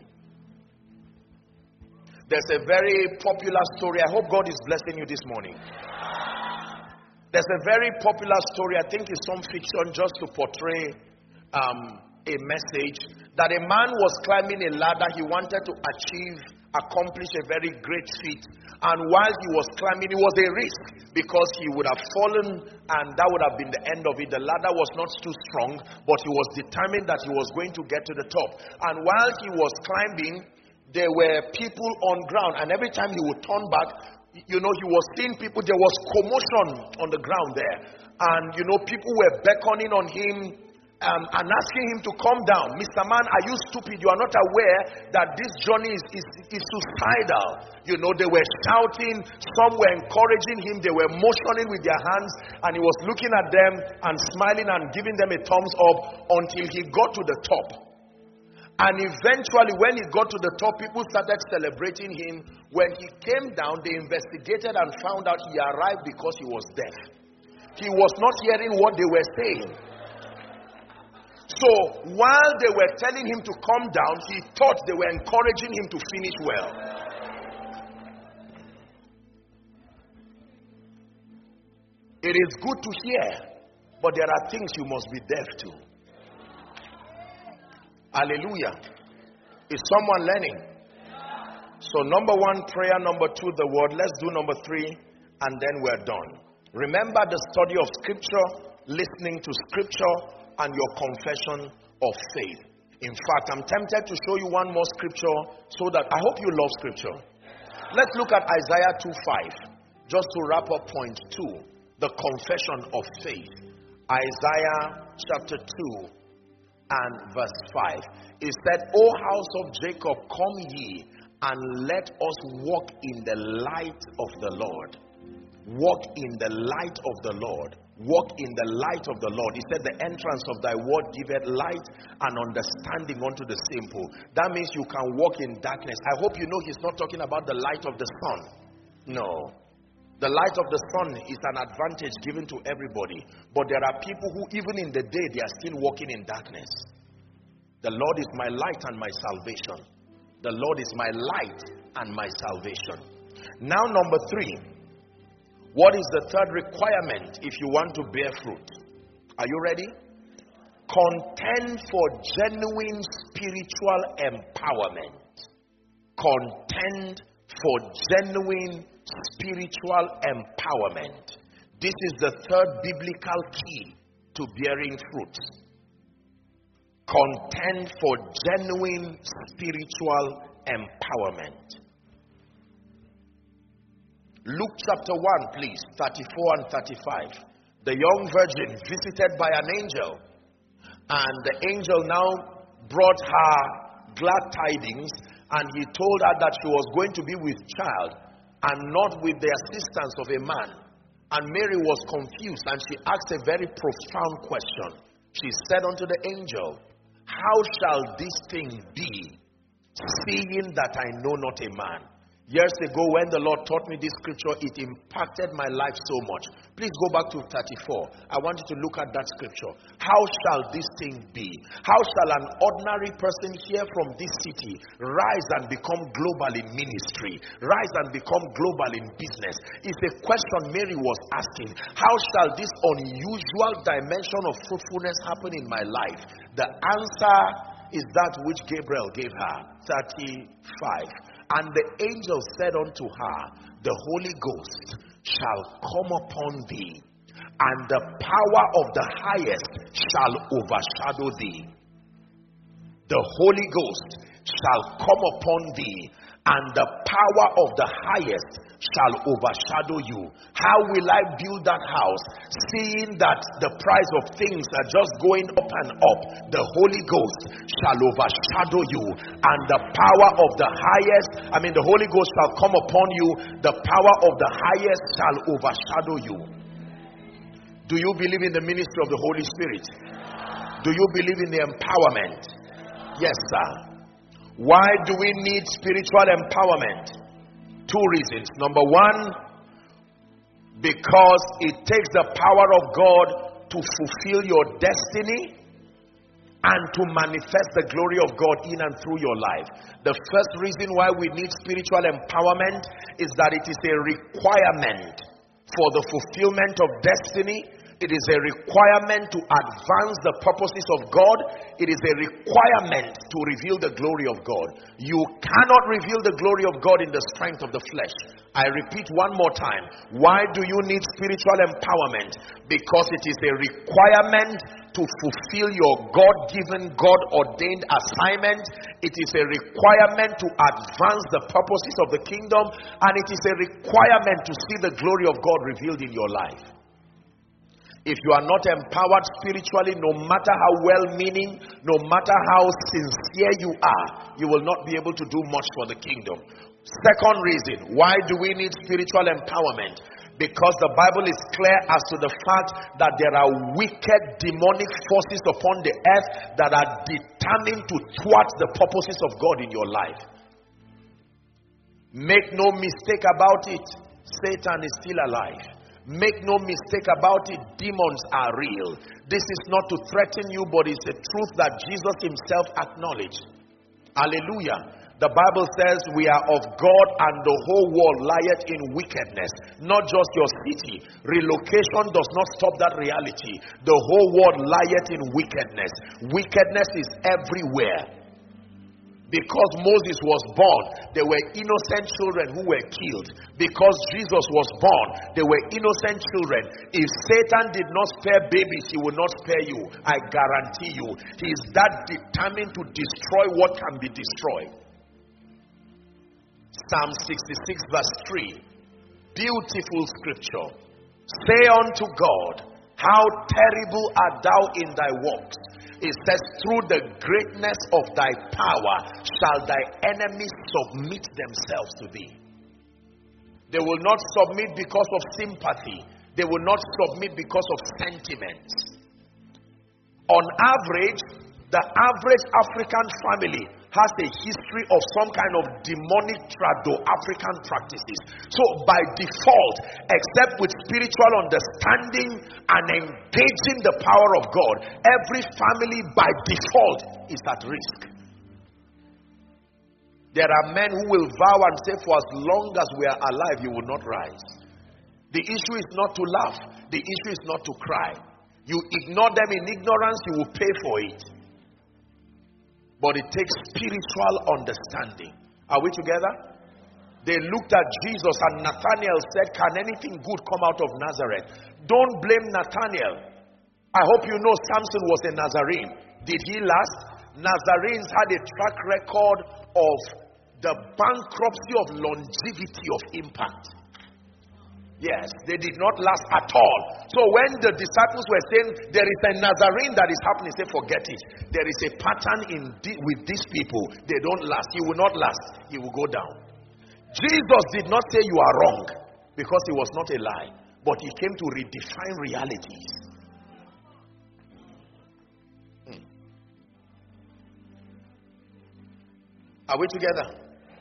There's a very popular story. I hope God is blessing you this morning. There's a very popular story. I think it's some fiction just to portray um, a message. That a man was climbing a ladder. He wanted to achieve, accomplish a very great feat. And while he was climbing, it was a risk because he would have fallen and that would have been the end of it. The ladder was not too strong, but he was determined that he was going to get to the top. And while he was climbing, there were people on ground, and every time he would turn back, you know, he was seeing people. There was commotion on the ground there, and you know, people were beckoning on him Um, and asking him to come down. Mister Man, are you stupid? You are not aware that this journey is, is, is suicidal. You know, they were shouting, some were encouraging him, they were motioning with their hands, and he was looking at them and smiling and giving them a thumbs up until he got to the top. And eventually, when he got to the top, people started celebrating him. When he came down, they investigated and found out he arrived because he was deaf. He was not hearing what they were saying. So while they were telling him to come down, he thought they were encouraging him to finish well. It is good to hear, but there are things you must be deaf to. Hallelujah. Is someone learning? So number one, prayer. Number two, the word. Let's do number three, and then we're done. Remember the study of Scripture, listening to Scripture, and your confession of faith. In fact, I'm tempted to show you one more scripture so that I hope you love Scripture. Let's look at Isaiah two five, just to wrap up point two, the confession of faith. Isaiah chapter two and verse five. It said, O house of Jacob, come ye, and let us walk in the light of the Lord. Walk in the light of the Lord. Walk in the light of the Lord. He said, the entrance of thy word giveth light and understanding unto the simple. That means you can walk in darkness. I hope you know he's not talking about the light of the sun. No. The light of the sun is an advantage given to everybody. But there are people who even in the day, they are still walking in darkness. The Lord is my light and my salvation. The Lord is my light and my salvation. Now, number three. What is the third requirement if you want to bear fruit? Are you ready? Contend for genuine spiritual empowerment. Contend for genuine spiritual empowerment. This is the third biblical key to bearing fruit. Contend for genuine spiritual empowerment. Luke chapter one, please, thirty-four and thirty-five. The young virgin visited by an angel, and the angel now brought her glad tidings, and he told her that she was going to be with child and not with the assistance of a man. And Mary was confused, and she asked a very profound question. She said unto the angel, how shall this thing be, seeing that I know not a man? Years ago, when the Lord taught me this scripture, it impacted my life so much. Please go back to thirty-four. I want you to look at that scripture. How shall this thing be? How shall an ordinary person here from this city rise and become global in ministry? Rise and become global in business? It's a question Mary was asking. How shall this unusual dimension of fruitfulness happen in my life? The answer is that which Gabriel gave her. thirty-five. And the angel said unto her, the Holy Ghost shall come upon thee, and the power of the highest shall overshadow thee. The Holy Ghost shall come upon thee, and the power of the highest shall overshadow you. How will I build that house, seeing that the price of things are just going up and up? The Holy Ghost shall overshadow you, and the power of the highest, I mean the Holy Ghost shall come upon you, the power of the highest shall overshadow you. Do you believe in the ministry of the Holy Spirit? Do you believe in the empowerment? Yes, sir. Why do we need spiritual empowerment? Two reasons. Number one, because it takes the power of God to fulfill your destiny and to manifest the glory of God in and through your life. The first reason why we need spiritual empowerment is that it is a requirement for the fulfillment of destiny. It is a requirement to advance the purposes of God. It is a requirement to reveal the glory of God. You cannot reveal the glory of God in the strength of the flesh. I repeat one more time. Why do you need spiritual empowerment? Because it is a requirement to fulfill your God-given, God-ordained assignment. It is a requirement to advance the purposes of the kingdom. And it is a requirement to see the glory of God revealed in your life. If you are not empowered spiritually, no matter how well-meaning, no matter how sincere you are, you will not be able to do much for the kingdom. Second reason, why do we need spiritual empowerment? Because the Bible is clear as to the fact that there are wicked demonic forces upon the earth that are determined to thwart the purposes of God in your life. Make no mistake about it, Satan is still alive. Make no mistake about it, demons are real. This is not to threaten you, but it's a truth that Jesus himself acknowledged. Hallelujah. The Bible says we are of God and the whole world lieth in wickedness. Not just your city. Relocation does not stop that reality. The whole world lieth in wickedness. Wickedness is everywhere. Because Moses was born, there were innocent children who were killed. Because Jesus was born, there were innocent children. If Satan did not spare babies, he will not spare you. I guarantee you. He is that determined to destroy what can be destroyed. Psalm sixty-six verse three. Beautiful scripture. Say unto God, how terrible art thou in thy works. It says, through the greatness of thy power shall thy enemies submit themselves to thee. They will not submit because of sympathy. They will not submit because of sentiments. On average, the average African family has a history of some kind of demonic trado-African practices. So by default, except with spiritual understanding and engaging the power of God, every family by default is at risk. There are men who will vow and say, for as long as we are alive, you will not rise. The issue is not to laugh. The issue is not to cry. You ignore them in ignorance, you will pay for it. But it takes spiritual understanding. Are we together? They looked at Jesus and Nathanael said, can anything good come out of Nazareth? Don't blame Nathanael. I hope you know Samson was a Nazarene. Did he last? Nazarenes had a track record of the bankruptcy of longevity of impact. Yes, they did not last at all. So when the disciples were saying there is a Nazarene that is happening, say forget it. There is a pattern in the, with these people. They don't last. He will not last. He will go down. Jesus did not say you are wrong because he was not a lie, but he came to redefine realities. Hmm. Are we together?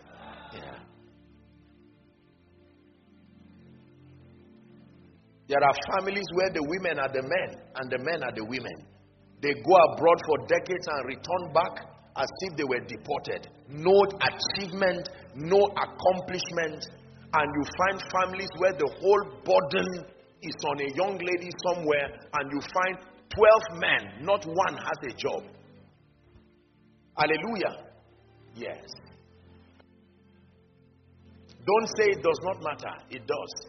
There are families where the women are the men and the men are the women. They go abroad for decades and return back as if they were deported. No achievement, no accomplishment. And you find families where the whole burden is on a young lady somewhere, and you find twelve men, not one has a job. Hallelujah. Yes. Don't say it does not matter. It does.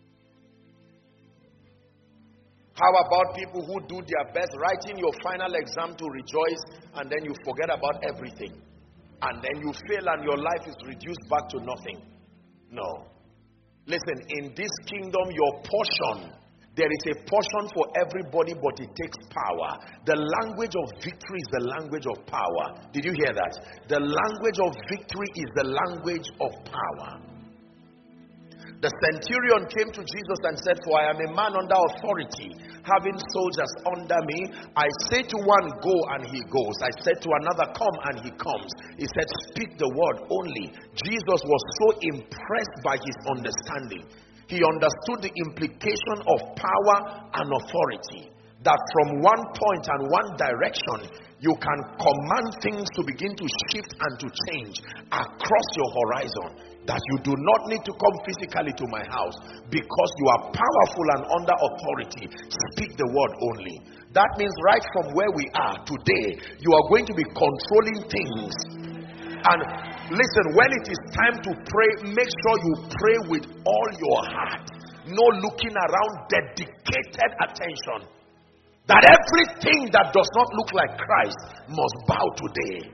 How about people who do their best, writing your final exam to rejoice, and then you forget about everything, and then you fail and your life is reduced back to nothing? No. Listen, in this kingdom, your portion, there is a portion for everybody, but it takes power. The language of victory is the language of power. Did you hear that? The language of victory is the language of power. The centurion came to Jesus and said, for I am a man under authority, having soldiers under me. I say to one, go, and he goes. I said to another, come, and he comes. He said, speak the word only. Jesus was so impressed by his understanding. He understood the implication of power and authority. That from one point and one direction, you can command things to begin to shift and to change across your horizon. That you do not need to come physically to my house, because you are powerful and under authority. Speak the word only. That means right from where we are today, you are going to be controlling things. And listen, when it is time to pray, make sure you pray with all your heart. No looking around, dedicated attention. That everything that does not look like Christ must bow today.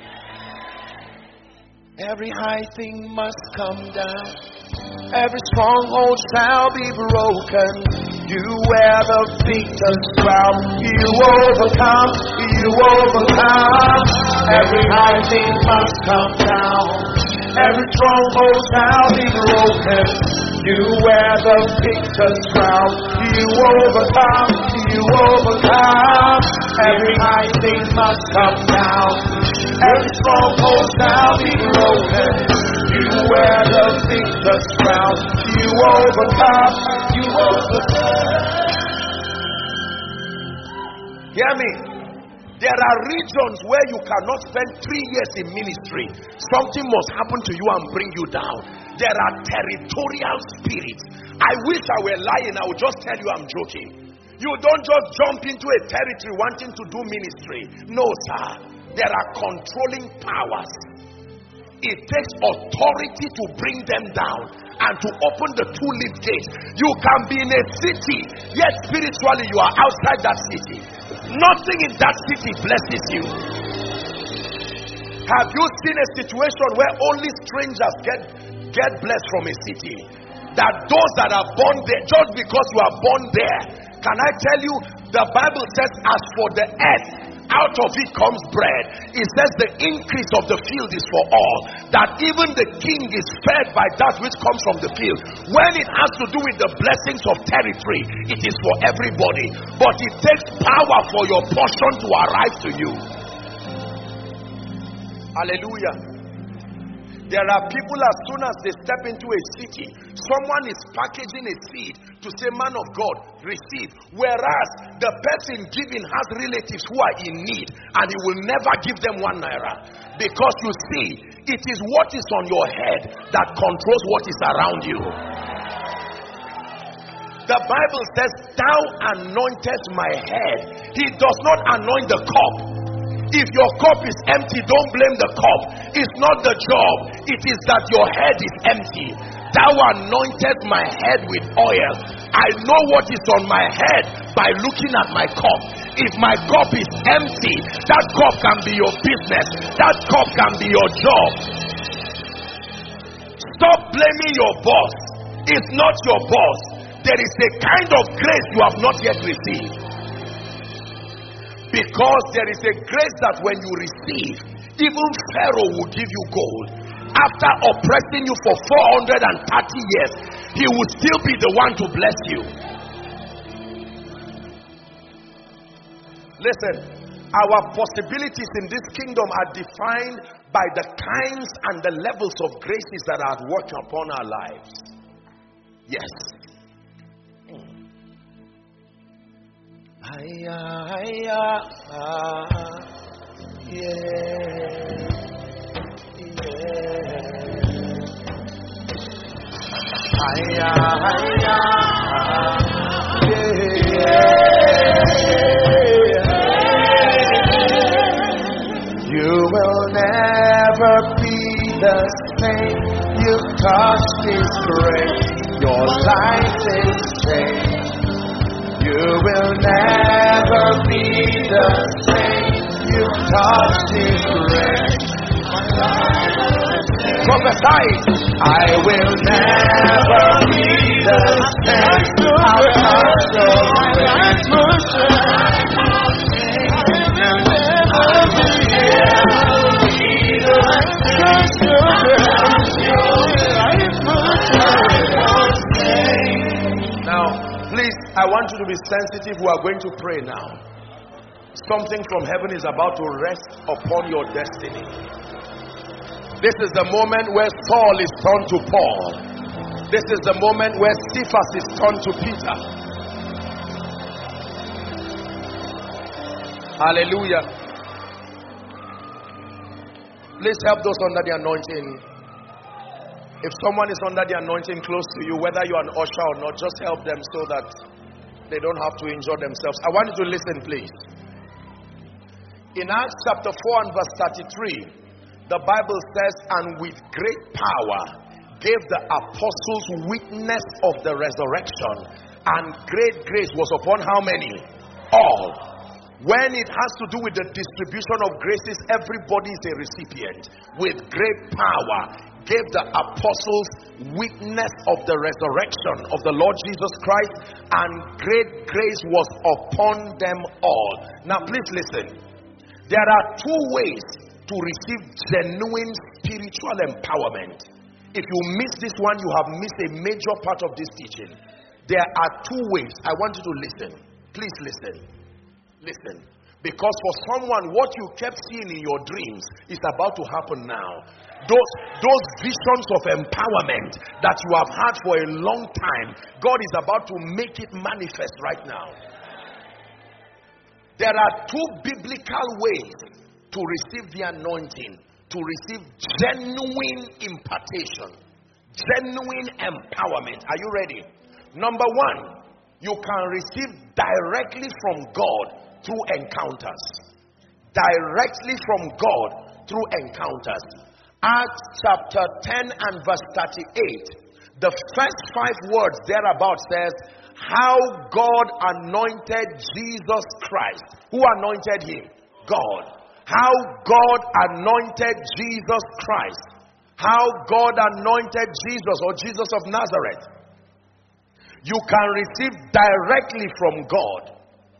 Every high thing must come down. Every stronghold shall be broken. You wear the victor's crown. You overcome. You overcome. Every high thing must come down. Every stronghold shall be broken. You wear the victor's crown. You overcome. You overcome. Every high thing must come down. Every stronghold shall be broken. You wear the victor's crown. You overcome. You overcome. Hear me. There are regions where you cannot spend three years in ministry. Something must happen to you and bring you down. There are territorial spirits. I wish I were lying. I would just tell you I'm joking. You don't just jump into a territory wanting to do ministry. No, sir. There are controlling powers. It takes authority to bring them down and to open the two-leaf gate. You can be in a city, yet spiritually you are outside that city. Nothing in that city blesses you. Have you seen a situation where only strangers get, get blessed from a city? That those that are born there, just because you are born there, can I tell you, the Bible says, as for the earth out of it comes bread. It says the increase of the field is for all, that even the king is fed by that which comes from the field. When it has to do with the blessings of territory, it is for everybody, but it takes power for your portion to arrive to you. Hallelujah. There are people, as soon as they step into a city, someone is packaging a seed to say, man of God, receive. Whereas the person giving has relatives who are in need, and he will never give them one naira. Because you see, it is what is on your head that controls what is around you. The Bible says, thou anointest my head. He does not anoint the cup. If your cup is empty, don't blame the cup. It's not the job. It is that your head is empty. Thou anointed my head with oil. I know what is on my head by looking at my cup. If my cup is empty, that cup can be your business. That cup can be your job. Stop blaming your boss. It's not your boss. There is a kind of grace you have not yet received. Because there is a grace that when you receive, even Pharaoh will give you gold. After oppressing you for four hundred thirty years, he will still be the one to bless you. Listen, our possibilities in this kingdom are defined by the kinds and the levels of graces that are at work upon our lives. Yes. Aya, aya, ah, yeah, yeah. Aya, aya, ah, yeah. You will never be the same. You touched His grace. Your life is changed. You will never be the same. You touched His grace. Prophesy. I will never be the same. I'll touch your grace. Now, please, I want you to be sensitive. We are going to pray now. Something from heaven is about to rest upon your destiny. This is the moment where Saul is turned to Paul. This is the moment where Cephas is turned to Peter. Hallelujah. Please help those under the anointing. If someone is under the anointing close to you, whether you're an usher or not, just help them so that they don't have to injure themselves. I want you to listen, please. In Acts chapter four and verse thirty-three, the Bible says, and with great power gave the apostles witness of the resurrection, and great grace was upon how many? All. When it has to do with the distribution of graces, everybody is a recipient. With great power gave the apostles witness of the resurrection of the Lord Jesus Christ, and great grace was upon them all. Now please listen. There are two ways to receive genuine spiritual empowerment. If you miss this one, you have missed a major part of this teaching. There are two ways. I want you to listen. Please listen. Listen. Because for someone, what you kept seeing in your dreams is about to happen now. Those, those visions of empowerment that you have had for a long time, God is about to make it manifest right now. There are two biblical ways to receive the anointing, to receive genuine impartation, genuine empowerment. Are you ready? Number one, you can receive directly from God through encounters. Directly from God through encounters. Acts chapter ten and verse thirty-eight. The first five words thereabout says, how God anointed Jesus Christ. Who anointed him? God. How God anointed Jesus Christ. How God anointed Jesus, or Jesus of Nazareth. You can receive directly from God.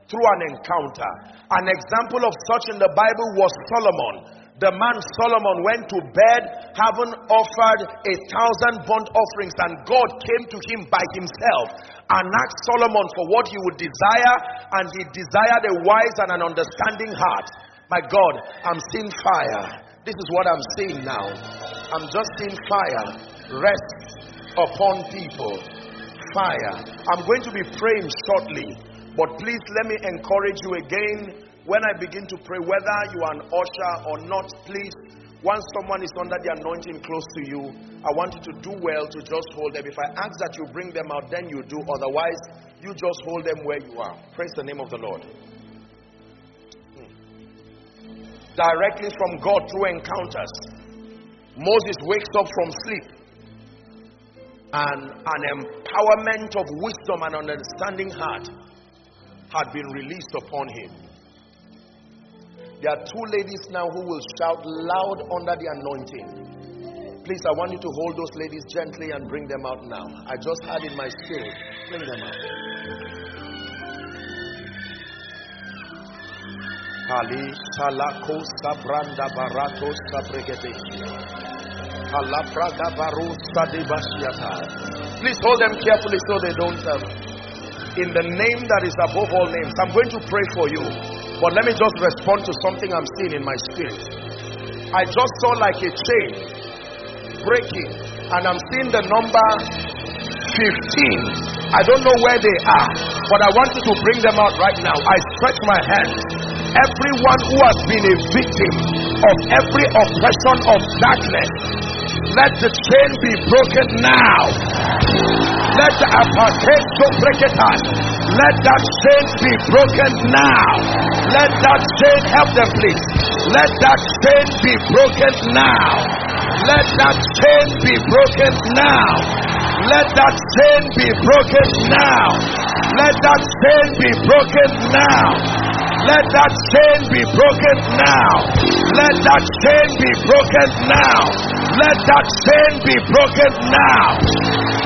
through an encounter. An example of such in the Bible was Solomon. The man Solomon went to bed having offered a thousand burnt offerings, and God came to him by himself and asked Solomon for what he would desire, and he desired a wise and an understanding heart. My God, I'm seeing fire. This is what I'm seeing now. I'm just seeing fire rest upon people. Fire. I'm going to be praying shortly, but please let me encourage you again. When I begin to pray, whether you are an usher or not, please, once someone is under the anointing close to you, I want you to do well to just hold them. If I ask that you bring them out, then you do. Otherwise, you just hold them where you are. Praise the name of the Lord. Hmm. Directly from God through encounters, Moses wakes up from sleep, and an empowerment of wisdom and understanding heart had been released upon him. There are two ladies now who will shout loud under the anointing. Please, I want you to hold those ladies gently and bring them out now. I just had in my spirit. Bring them out. Ali Salako Sabranda Barato Sabregete. Alapraga Baru Sadibashiata. Please hold them carefully so they don't um, in the name that is above all names. I'm going to pray for you. But let me just respond to something I'm seeing in my spirit. I just saw like a chain breaking, and I'm seeing the number fifteen. I don't know where they are, but I want you to bring them out right now. I stretch my hands. Everyone who has been a victim of every oppression of darkness, let the chain be broken now. Let the apartheid so break it out. Let that chain be broken now. Let that chain, help them please. Let that chain be broken now. Let that chain be broken now. Let that chain be broken now. Let that chain be broken now. Let that chain be broken now. Let that chain be broken now. Let that chain be broken now.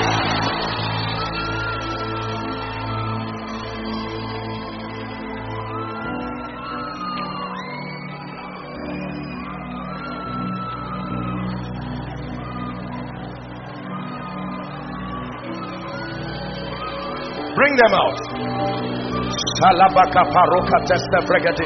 Bring them out. Salabaka paroka testa bregade.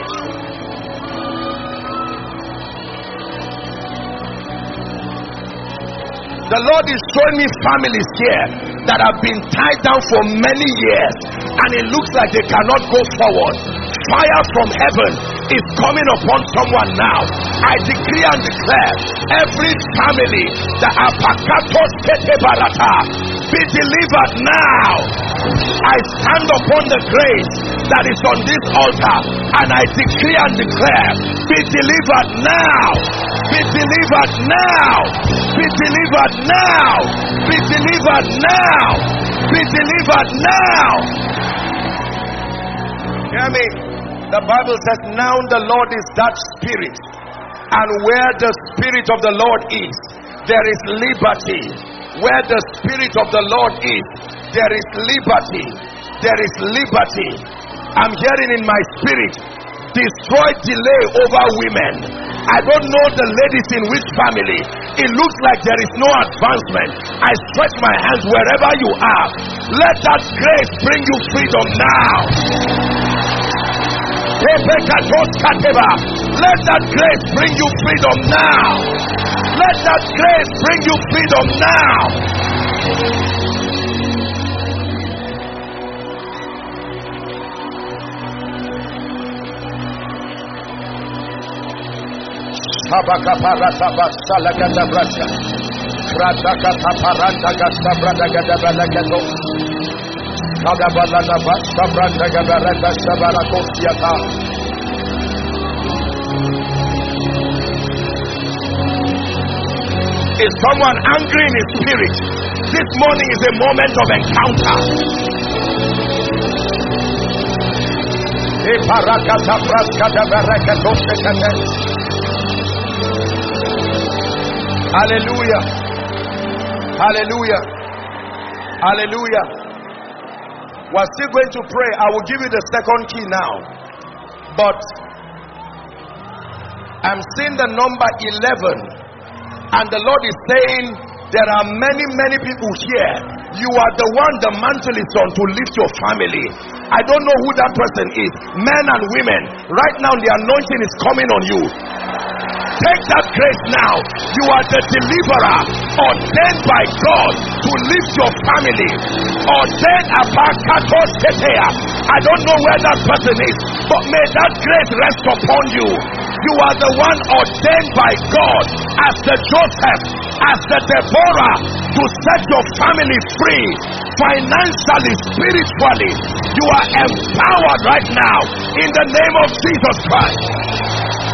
The Lord is showing me families here that have been tied down for many years, and it looks like they cannot go forward. Fire from heaven is coming upon someone now. I decree and declare, every family that apakatos ketebarata be delivered now. I stand upon the grace that is on this altar, and I decree and declare, be delivered now. Be delivered now. Be delivered now. Be delivered now. Be delivered now. Hear me? The Bible says, now the Lord is that Spirit, and where the Spirit of the Lord is, there is liberty. Where the Spirit of the Lord is, there is liberty. There is liberty. I'm hearing in my spirit, destroy delay over women. I don't know the ladies in which family. It looks like there is no advancement. I stretch my hands wherever you are. Let that grace bring you freedom now. Let that grace bring you freedom now. Let that grace bring you freedom now. Habaka parata basalagada brasha. Krataka paranda gasta brada gada balagato. Kadabalana basta brada gada rada sabarakosiata. Is someone angry in his spirit? This morning is a moment of encounter. Eparakata praskada barakato sekate. Hallelujah. Hallelujah. Hallelujah. We're still going to pray. I will give you the second key now. But I'm seeing the number eleven. And the Lord is saying, there are many, many people here. You are the one the mantle is on to lift your family. I don't know who that person is. Men and women. Right now the anointing is coming on you. Take that grace now. You are the deliverer ordained by God to lift your family. Ordained Abakatos Ketea. I don't know where that person is, but may that grace rest upon you. You are the one ordained by God as the Joseph, as the Deborah, to set your family free financially, spiritually. You are empowered right now in the name of Jesus Christ.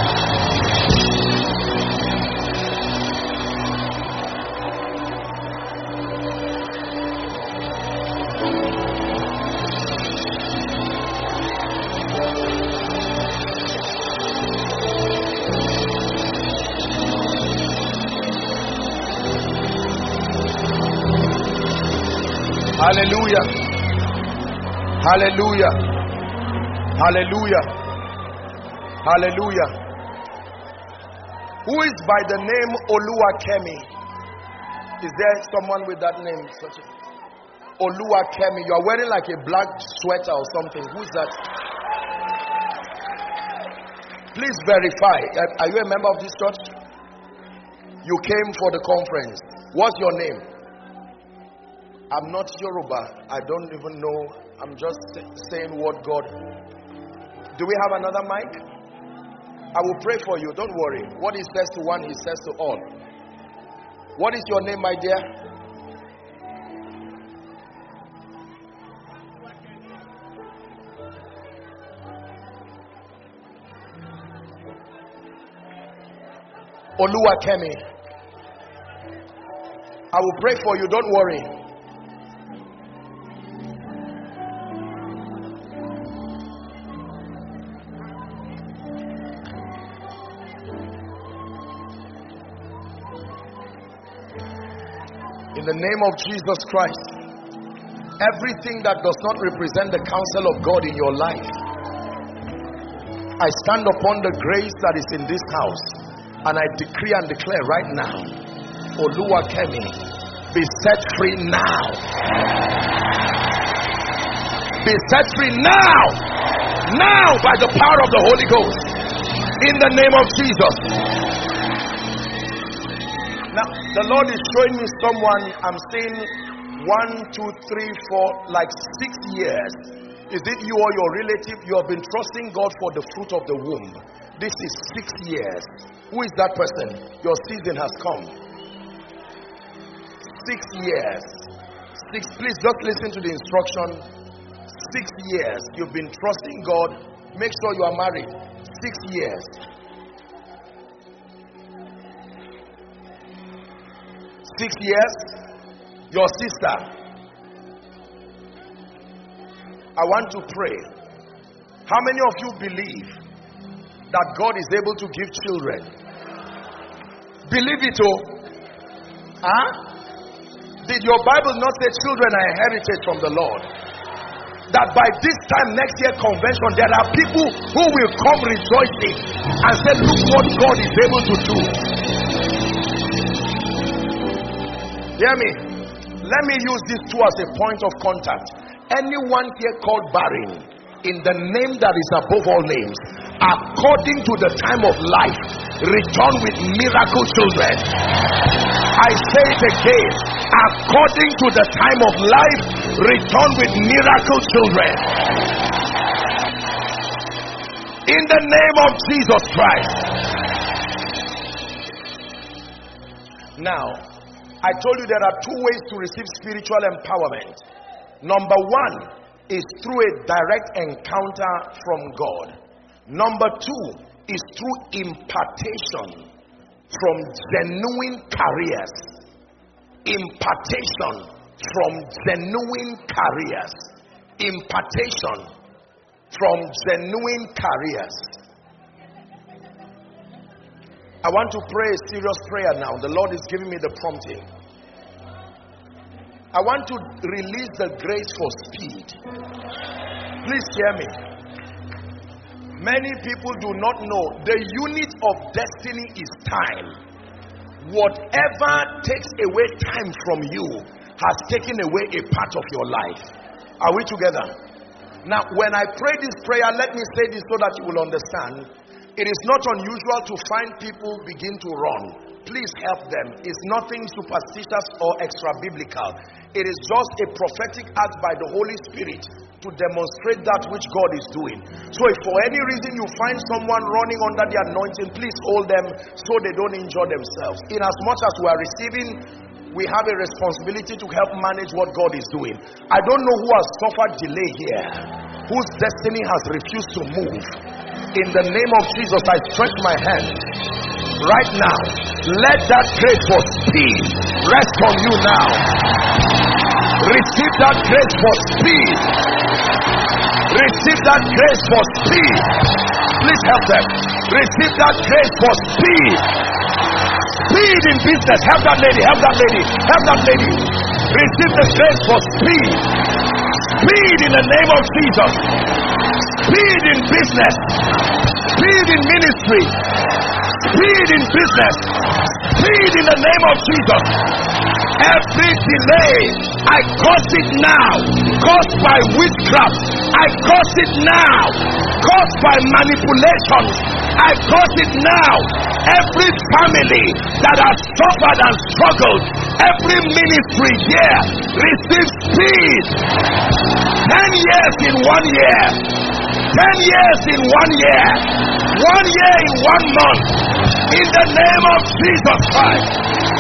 Hallelujah. Hallelujah. Hallelujah. Hallelujah. Who is by the name Oluwakemi? Is there someone with that name? Such a Oluwakemi. You are wearing like a black sweater or something. Who is that? Please verify. Are you a member of this church? You came for the conference. What's your name? I'm not Yoruba. I don't even know. I'm just saying what God. Do we have another mic? I will pray for you. Don't worry. What he says to one, he says to all. What is your name, my dear? Oluwakemi. I will pray for you. Don't worry. In the name of Jesus Christ, everything that does not represent the counsel of God in your life, I stand upon the grace that is in this house, and I decree and declare right now, Oluwakemi, be set free now. Be set free now. Now by the power of the Holy Ghost. In the name of Jesus. Now, the Lord is showing me someone. I'm saying one, two, three, four, like six years. Is it you or your relative? You have been trusting God for the fruit of the womb. This is six years. Who is that person? Your season has come. Six years. Six. Please just listen to the instruction. Six years. You've been trusting God. Make sure you are married. Six years. Six years, your sister. I want to pray. How many of you believe that God is able to give children? Believe it, oh? Huh? Did your Bible not say children are a heritage from the Lord? That by this time next year convention, there are people who will come rejoicing and say, look what God is able to do. Hear me. Let me use this too as a point of contact. Anyone here called barren, in the name that is above all names, according to the time of life, return with miracle children. I say it again. According to the time of life, return with miracle children. In the name of Jesus Christ. Now, I told you there are two ways to receive spiritual empowerment. Number one is through a direct encounter from God. Number two is through impartation from genuine carriers. Impartation from genuine carriers. Impartation from genuine carriers. I want to pray a serious prayer now. The Lord is giving me the prompting. I want to release the grace for speed. Please hear me. Many people do not know the unit of destiny is time. Whatever takes away time from you has taken away a part of your life. Are we together? Now, when I pray this prayer, let me say this so that you will understand. It is not unusual to find people begin to run. Please help them. It's nothing superstitious or extra biblical. It is just a prophetic act by the Holy Spirit to demonstrate that which God is doing. So if for any reason you find someone running under the anointing, please hold them so they don't injure themselves. In as much as we are receiving, we have a responsibility to help manage what God is doing. I don't know who has suffered delay here, whose destiny has refused to move. In the name of Jesus, I stretch my hand right now. Let that grace for speed rest on you now. Receive that grace for speed. Receive that grace for speed. Please help them. Receive that grace for speed. Speed in business. Help that lady. Help that lady. Help that lady. Receive the grace for speed. Speed in the name of Jesus. Speed in business. Speed in ministry. Speed in business. Speed in the name of Jesus. Every delay, I curse it now. Caused by witchcraft, I curse it now. Caused by manipulations, I curse it now. Every family that has suffered and struggled, every ministry here, receive speed. Ten years in one year. Ten years in one year. One year in one month. In the name of Jesus Christ.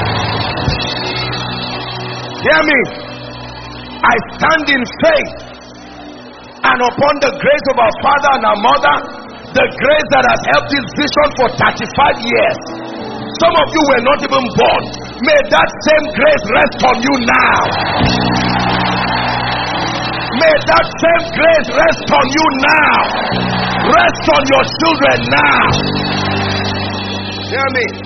Hear me. I stand in faith, and upon the grace of our father and our mother, the grace that has helped this vision for thirty-five years. Some of you were not even born. May that same grace rest on you now. May that same grace rest on you now. Rest on your children now. Hear me.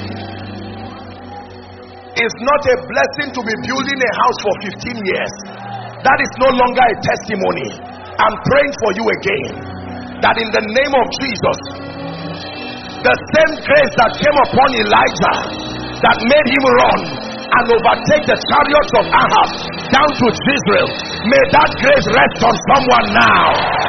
It's not a blessing to be building a house for fifteen years. That is no longer a testimony. I'm praying for you again, that in the name of Jesus, the same grace that came upon Elijah, that made him run and overtake the chariots of Ahab down to Israel, may that grace rest on someone now.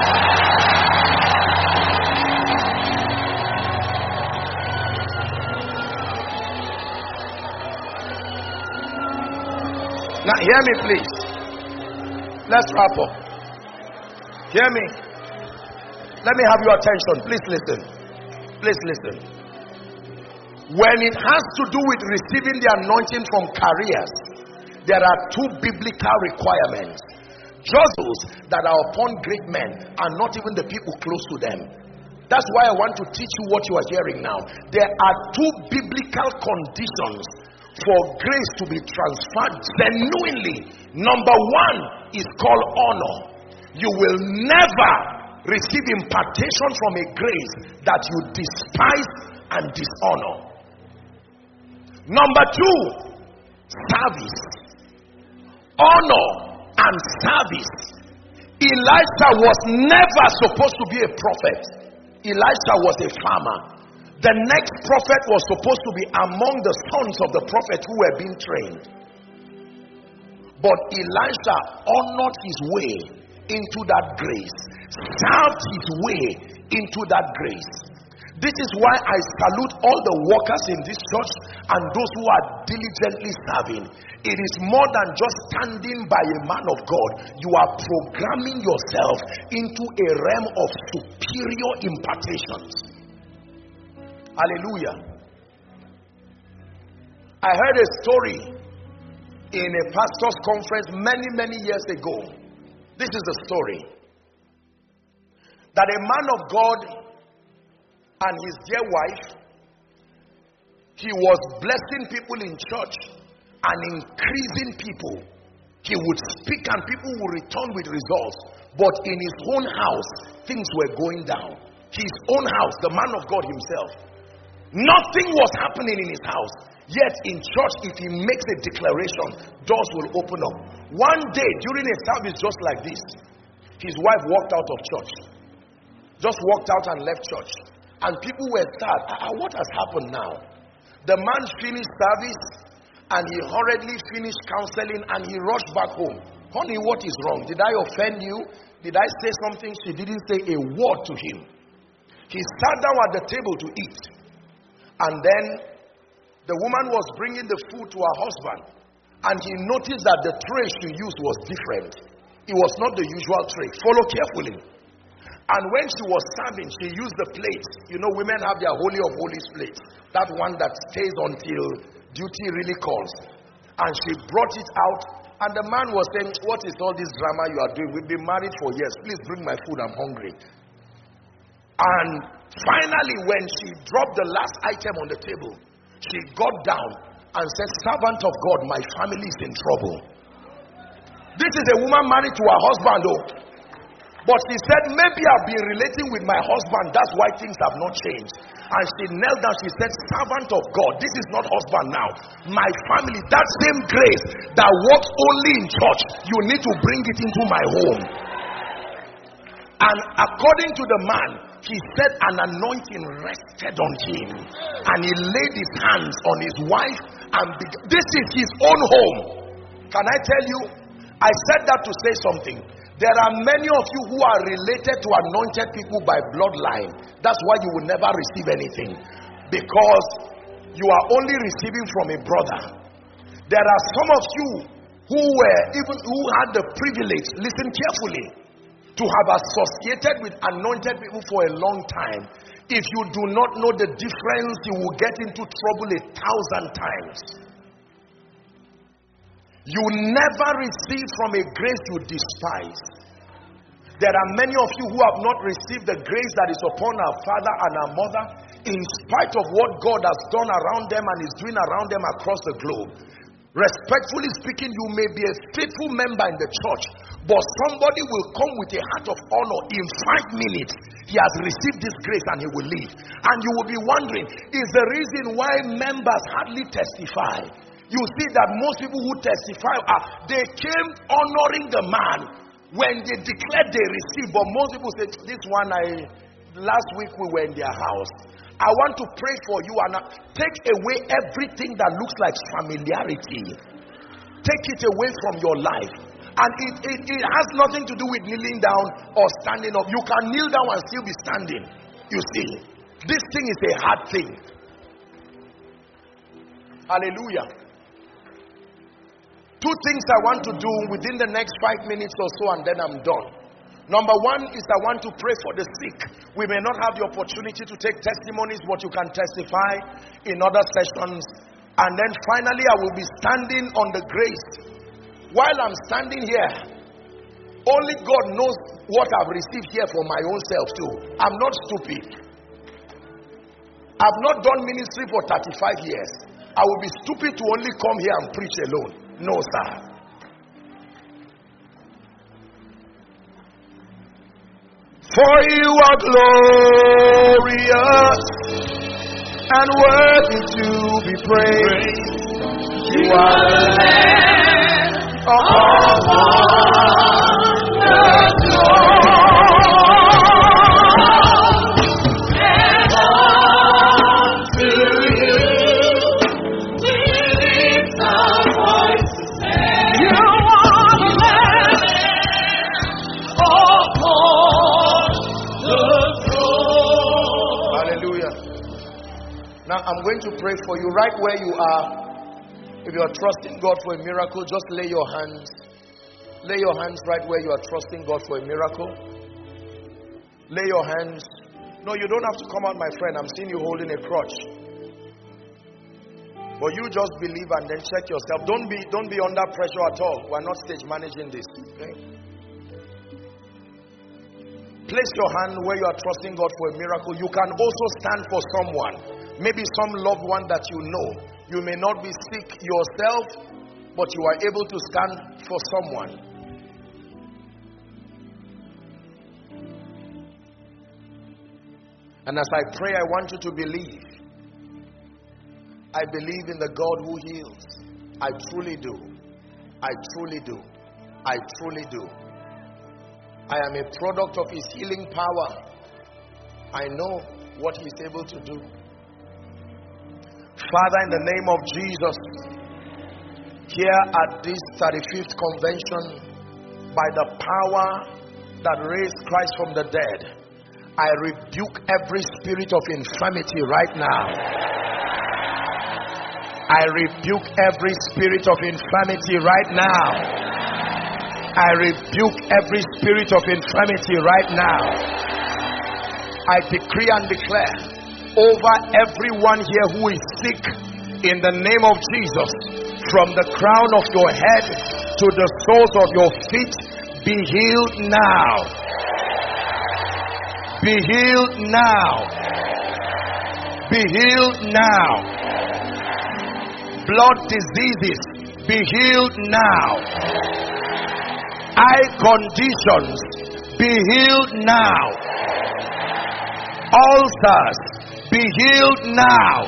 Now hear me please. Let's wrap up. Hear me. Let me have your attention. Please listen. Please listen. When it has to do with receiving the anointing from careers, there are two biblical requirements. Just those that are upon great men are not even the people close to them. That's why I want to teach you what you are hearing now. There are two biblical conditions for grace to be transferred genuinely. Number one is called honor. You will never receive impartation from a grace that you despise and dishonor. Number two, service. Honor and service. Elisha was never supposed to be a prophet. Elisha was a farmer. The next prophet was supposed to be among the sons of the prophet who were being trained. But Elisha honored his way into that grace, served his way into that grace. This is why I salute all the workers in this church and those who are diligently serving. It is more than just standing by a man of God. You are programming yourself into a realm of superior impartations. Hallelujah. I heard a story in a pastor's conference many, many years ago. This is the story. That a man of God and his dear wife, he was blessing people in church and increasing people. He would speak and people would return with results. But in his own house, things were going down. His own house, the man of God himself. Nothing was happening in his house. Yet in church, if he makes a declaration, doors will open up. One day during a service just like this, his wife walked out of church. Just walked out and left church. And people were sad. Ah, what has happened now? The man finished service and he hurriedly finished counseling and he rushed back home. Honey, what is wrong? Did I offend you? Did I say something? She didn't say a word to him. He sat down at the table to eat. And then the woman was bringing the food to her husband. And he noticed that the tray she used was different. It was not the usual tray. Follow carefully. And when she was serving, she used the plate. You know, women have their holy of holies plate. That one that stays until duty really calls. And she brought it out. And the man was saying, what is all this drama you are doing? We've been married for years. Please bring my food. I'm hungry. And finally, when she dropped the last item on the table, she got down and said, servant of God, my family is in trouble. This is a woman married to her husband, though. But she said, maybe I've been relating with my husband. That's why things have not changed. And she knelt down. She said, servant of God, this is not husband now. My family, that same grace that works only in church, you need to bring it into my home. And according to the man, he said an anointing rested on him. And he laid his hands on his wife. And began. This is his own home. Can I tell you? I said that to say something. There are many of you who are related to anointed people by bloodline. That's why you will never receive anything. Because you are only receiving from a brother. There are some of you who were even who had the privilege, listen carefully, to have associated with anointed people for a long time. If you do not know the difference, you will get into trouble a thousand times. You never receive from a grace you despise. There are many of you who have not received the grace that is upon our father and our mother, in spite of what God has done around them and is doing around them across the globe. Respectfully speaking, you may be a faithful member in the church, but somebody will come with a heart of honor. In five minutes, he has received this grace and he will leave. And you will be wondering, is the reason why members hardly testify? You see that most people who testify, are they came honoring the man when they declared they received. But most people say, this one, I last week we were in their house. I want to pray for you and take away everything that looks like familiarity. Take it away from your life. And it, it, it has nothing to do with kneeling down or standing up. You can kneel down and still be standing. You see, this thing is a hard thing. Hallelujah. Two things I want to do within the next five minutes or so, and then I'm done. Number one is I want to pray for the sick. We may not have the opportunity to take testimonies, but you can testify in other sessions. And then finally, I will be standing on the grace. While I'm standing here, only God knows what I've received here for my own self too. I'm not stupid. I've not done ministry for thirty-five years. I will be stupid to only come here and preach alone. No, sir. For you are glorious and worthy to be praised. You are the Lamb upon the throne. And unto you we lift our voices. You are the Lamb upon the throne. Hallelujah. Now I'm going to pray for you right where you are. If you are trusting God for a miracle, just lay your hands. Lay your hands right where you are trusting God for a miracle. Lay your hands. No, you don't have to come out, my friend. I'm seeing you holding a crutch. But you just believe and then check yourself. Don't be, don't be under pressure at all. We're not stage managing this. Okay? Place your hand where you are trusting God for a miracle. You can also stand for someone. Maybe some loved one that you know. You may not be sick yourself, but you are able to stand for someone. And as I pray, I want you to believe I believe in the God who heals. I truly do. I truly do. I truly do. I am a product of his healing power. I know what he's able to do. Father, in the name of Jesus, here at this thirty-fifth convention, by the power that raised Christ from the dead, I rebuke every spirit of infirmity right now. I rebuke every spirit of infirmity right now. I rebuke every spirit of infirmity right now. I decree and declare over everyone here who is sick, in the name of Jesus, from the crown of your head to the soles of your feet, be healed now. Be healed now. Be healed now. Blood diseases, be healed now. Eye conditions, be healed now. Ulcers, be healed now.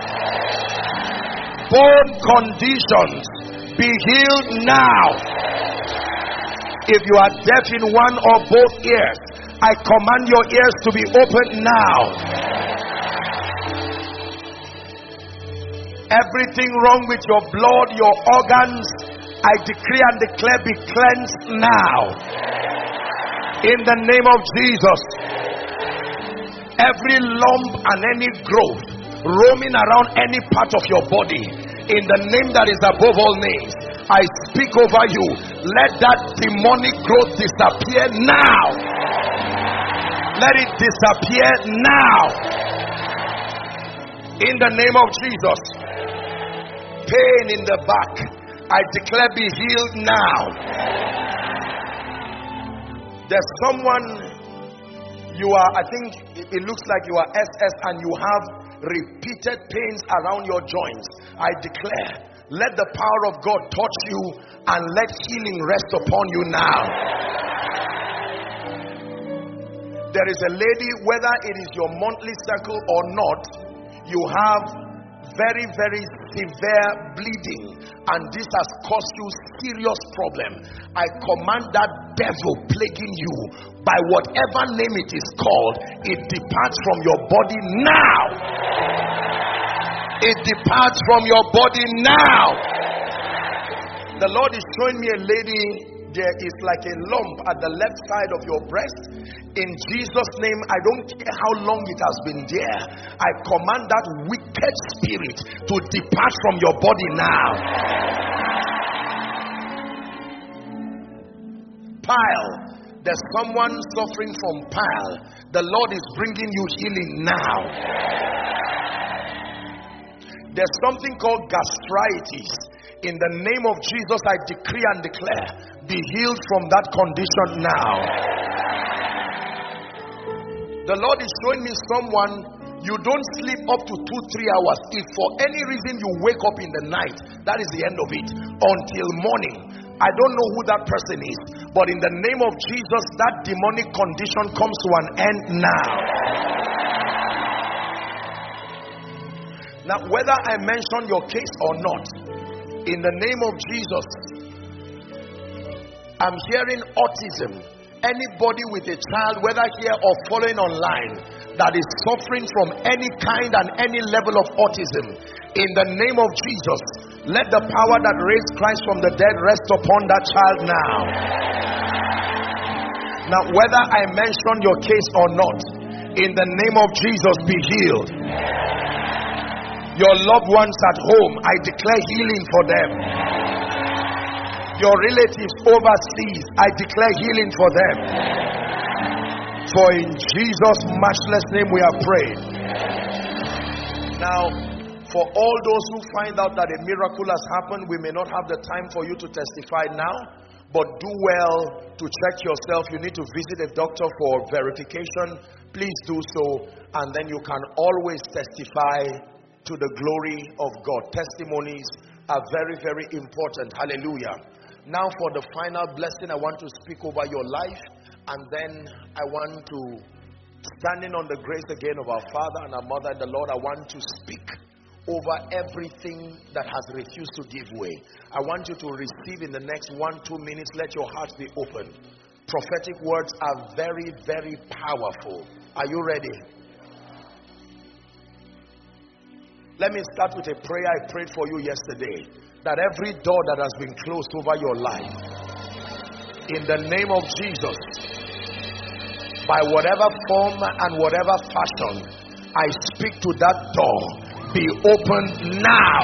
Bone conditions, be healed now. If you are deaf in one or both ears, I command your ears to be opened now. Everything wrong with your blood, your organs, I decree and declare be cleansed now. In the name of Jesus. Every lump and any growth roaming around any part of your body, in the name that is above all names, I speak over you. Let that demonic growth disappear now. Let it disappear now. In the name of Jesus. Pain in the back, I declare be healed now. There's someone, you are, I think it looks like you are S S and you have repeated pains around your joints. I declare, let the power of God touch you and let healing rest upon you now. There is a lady, whether it is your monthly cycle or not, you have very, very severe bleeding, and this has caused you serious problem. I command that devil plaguing you, by whatever name it is called, it departs from your body now. It departs from your body now. The Lord is showing me a lady. There is like a lump at the left side of your breast. In Jesus' name, I don't care how long it has been there, I command that wicked spirit to depart from your body now. Pile. There's someone suffering from pile. The Lord is bringing you healing now. There's something called gastritis. In the name of Jesus, I decree and declare, be healed from that condition now. The Lord is showing me someone, you don't sleep up to two, three hours. If for any reason you wake up in the night, that is the end of it. Until morning. I don't know who that person is, but in the name of Jesus, that demonic condition comes to an end now. Now, whether I mention your case or not, in the name of Jesus, I'm hearing autism. Anybody with a child, whether here or following online, that is suffering from any kind and any level of autism, in the name of Jesus, let the power that raised Christ from the dead rest upon that child now. Now, whether I mention your case or not, in the name of Jesus, be healed. Your loved ones at home, I declare healing for them. Your relatives overseas, I declare healing for them. For in Jesus' matchless name we are praying. Now, for all those who find out that a miracle has happened, we may not have the time for you to testify now, but do well to check yourself. You need to visit a doctor for verification. Please do so, and then you can always testify to the glory of God. Testimonies are very, very important. Hallelujah. Now for the final blessing, I want to speak over your life, and then I want to, standing on the grace again of our Father and our Mother, the Lord, I want to speak over everything that has refused to give way. I want you to receive in the next one, two minutes. Let your hearts be open. Prophetic words are very, very powerful. Are you ready? Let me start with a prayer I prayed for you yesterday. That every door that has been closed over your life, in the name of Jesus, by whatever form and whatever fashion, I speak to that door. Be opened now.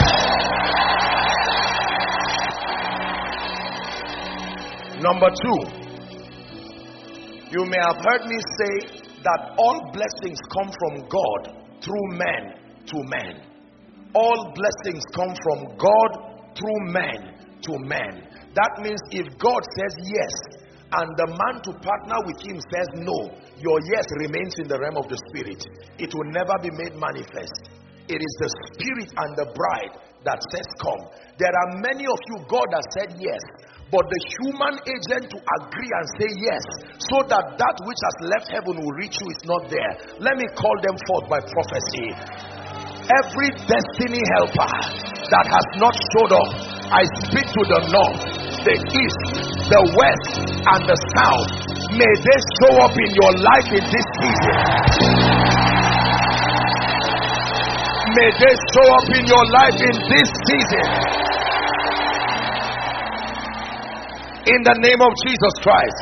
Number two, you may have heard me say that all blessings come from God through men to men. All blessings come from God through men to men. That means if God says yes, and the man to partner with him says no, your yes remains in the realm of the spirit. It will never be made manifest. It is the spirit and the bride that says come. There are many of you, God has said yes, but the human agent to agree and say yes, so that that which has left heaven will reach you is not there. Let me call them forth by prophecy. Every destiny helper that has not showed up, I speak to the north, the east, the west, and the south. May they show up in your life in this season. May they show up in your life in this season. In the name of Jesus Christ.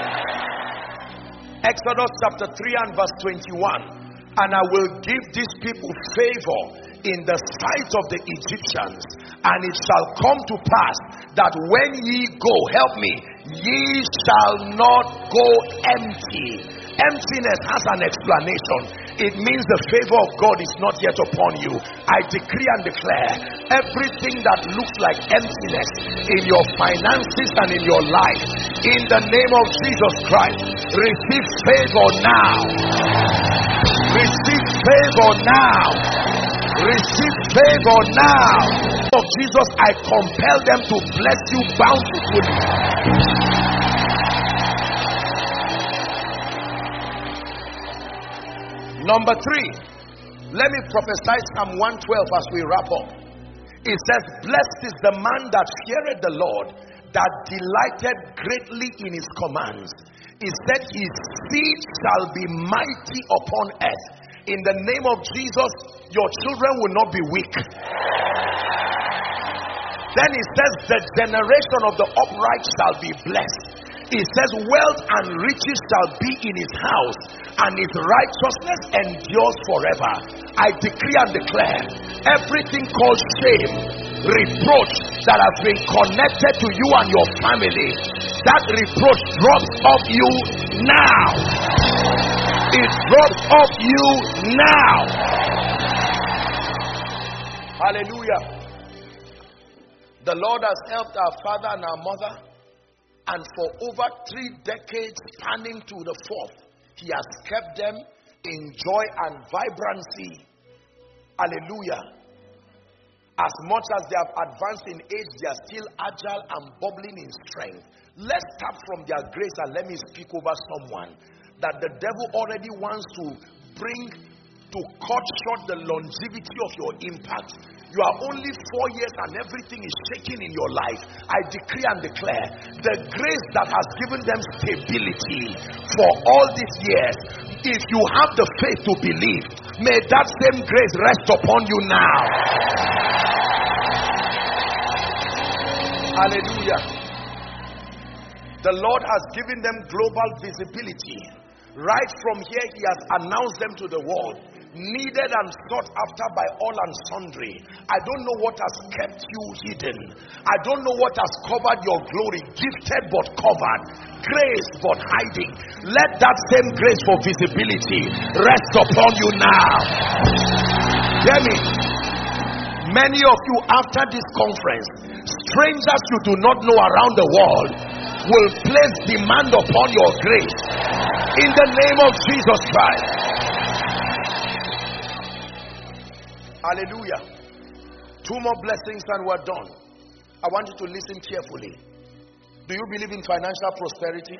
Exodus chapter three and verse twenty-one. And I will give these people favor in the sight of the Egyptians, and it shall come to pass that when ye go, help me, ye shall not go empty. Emptiness has an explanation. It means the favor of God is not yet upon you. I decree and declare, everything that looks like emptiness in your finances and in your life, in the name of Jesus Christ, receive favor now. Receive favor now. Receive favor now. Of Jesus, I compel them to bless you bountifully. Number three, let me prophesy Psalm one twelve as we wrap up. It says, blessed is the man that feareth the Lord, that delighted greatly in his commands. It said his seed shall be mighty upon earth. In the name of Jesus, your children will not be weak. Then it says the generation of the upright shall be blessed. It says wealth and riches shall be in his house, and his righteousness endures forever. I decree and declare, everything called shame, reproach that has been connected to you and your family, that reproach drops off you now. It drops off you now. Hallelujah. The Lord has helped our father and our mother, and for over three decades spanning to the fourth, he has kept them in joy and vibrancy. Hallelujah. As much as they have advanced in age, they are still agile and bubbling in strength. Let's tap from their grace and let me speak over someone that the devil already wants to bring to cut short the longevity of your impact. You are only four years and everything is shaking in your life. I decree and declare, the grace that has given them stability for all these years, if you have the faith to believe, may that same grace rest upon you now. Hallelujah. The Lord has given them global visibility. Right from here, he has announced them to the world, needed and sought after by all and sundry. I don't know what has kept you hidden. I don't know what has covered your glory. Gifted but covered, grace but hiding. Let that same grace for visibility rest upon you now. Hear me. Many of you, after this conference, strangers you do not know around the world will place demand upon your grace in the name of Jesus Christ. Hallelujah. Two more blessings and we're done. I want you to listen carefully. Do you believe in financial prosperity?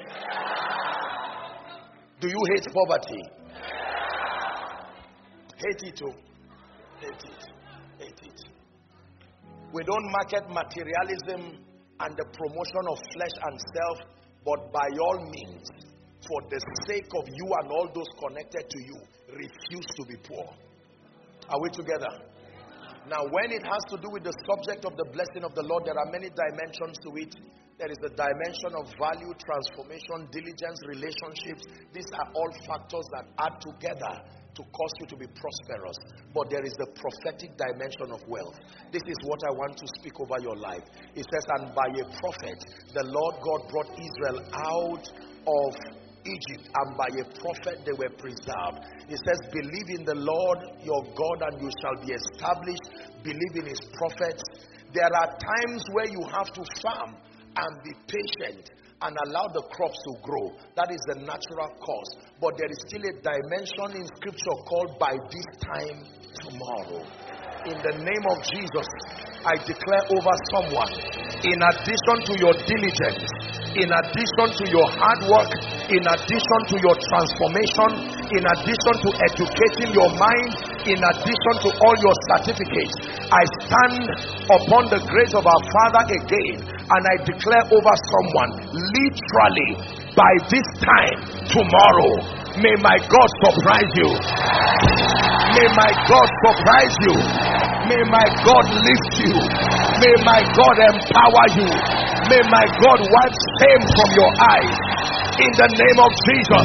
Do you hate poverty? Hate it too. Hate it. hate it. We don't market materialism and the promotion of flesh and self, but by all means, for the sake of you and all those connected to you, refuse to be poor. Are we together? Now, when it has to do with the subject of the blessing of the Lord, there are many dimensions to it. There is the dimension of value, transformation, diligence, relationships. These are all factors that add together to cause you to be prosperous. But there is the prophetic dimension of wealth. This is what I want to speak over your life. It says, and by a prophet, the Lord God brought Israel out of Egypt, and by a prophet they were preserved. It says, believe in the Lord your God and you shall be established. Believe in his prophets. There are times where you have to farm and be patient and allow the crops to grow. That is the natural cause. But there is still a dimension in scripture called by this time tomorrow. In the name of Jesus, I declare over someone, in addition to your diligence, in addition to your hard work, in addition to your transformation, in addition to educating your mind, in addition to all your certificates, I stand upon the grace of our Father again, and I declare over someone, literally, by this time tomorrow, may my God surprise you. May my God surprise you. May my God lift you. May my God empower you. May my God wipe shame from your eyes. In the name of Jesus.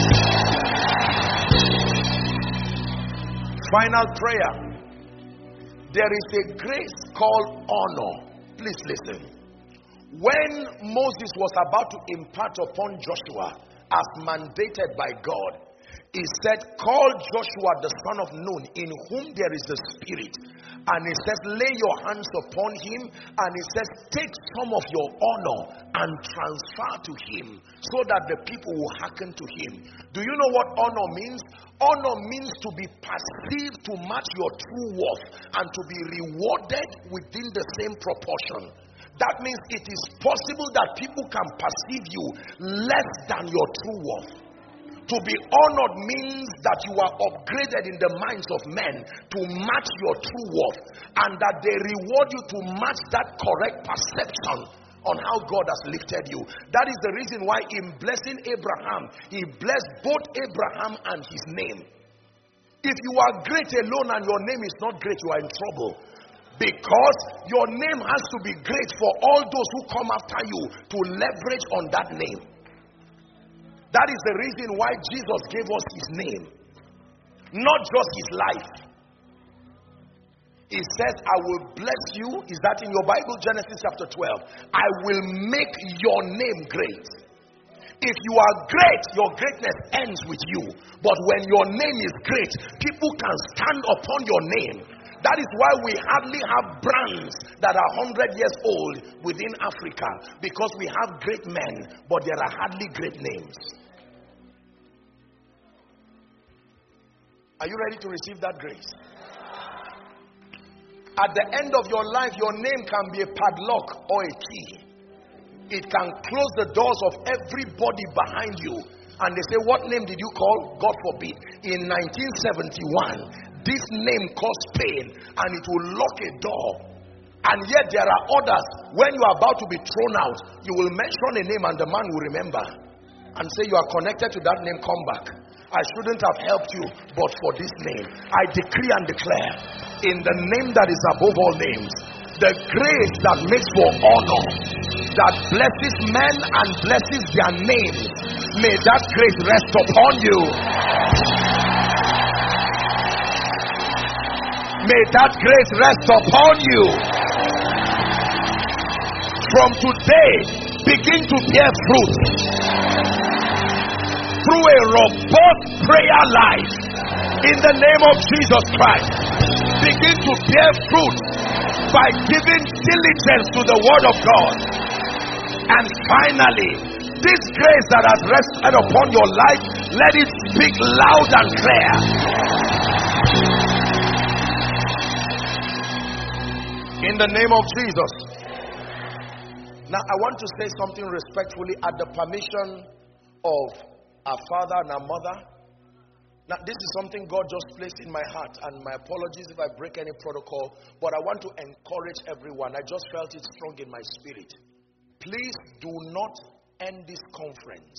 Final prayer. There is a grace called honor. Please listen. When Moses was about to impart upon Joshua, as mandated by God, he said, call Joshua the son of Nun, in whom there is the Spirit. And he says, lay your hands upon him. And he says, take some of your honor and transfer to him, so that the people will hearken to him. Do you know what honor means? Honor means to be perceived to match your true worth and to be rewarded within the same proportion. That means it is possible that people can perceive you less than your true worth. To be honored means that you are upgraded in the minds of men to match your true worth, and that they reward you to match that correct perception on how God has lifted you. That is the reason why in blessing Abraham, he blessed both Abraham and his name. If you are great alone and your name is not great, you are in trouble. Because your name has to be great for all those who come after you to leverage on that name. That is the reason why Jesus gave us his name, not just his life. He says, I will bless you. Is that in your Bible? Genesis chapter twelve. I will make your name great. If you are great, your greatness ends with you. But when your name is great, people can stand upon your name. That is why we hardly have brands that are one hundred years old within Africa. Because we have great men, but there are hardly great names. Are you ready to receive that grace? At the end of your life, your name can be a padlock or a key. It can close the doors of everybody behind you. And they say, what name did you call? God forbid. In nineteen seventy-one, this name caused pain, and it will lock a door. And yet there are others, when you are about to be thrown out, you will mention a name and the man will remember and say, you are connected to that name, come back. I shouldn't have helped you, but for this name. I decree and declare, in the name that is above all names, the grace that makes for honor, that blesses men and blesses their names, may that grace rest upon you. May that grace rest upon you. From today, begin to bear fruit. Through a robust prayer life, in the name of Jesus Christ, begin to bear fruit by giving diligence to the word of God. And finally, this grace that has rested upon your life, let it speak loud and clear. In the name of Jesus. Now I want to say something respectfully at the permission of our father and our mother. Now, this is something God just placed in my heart, and my apologies if I break any protocol, but I want to encourage everyone. I just felt it strong in my spirit. Please do not end this conference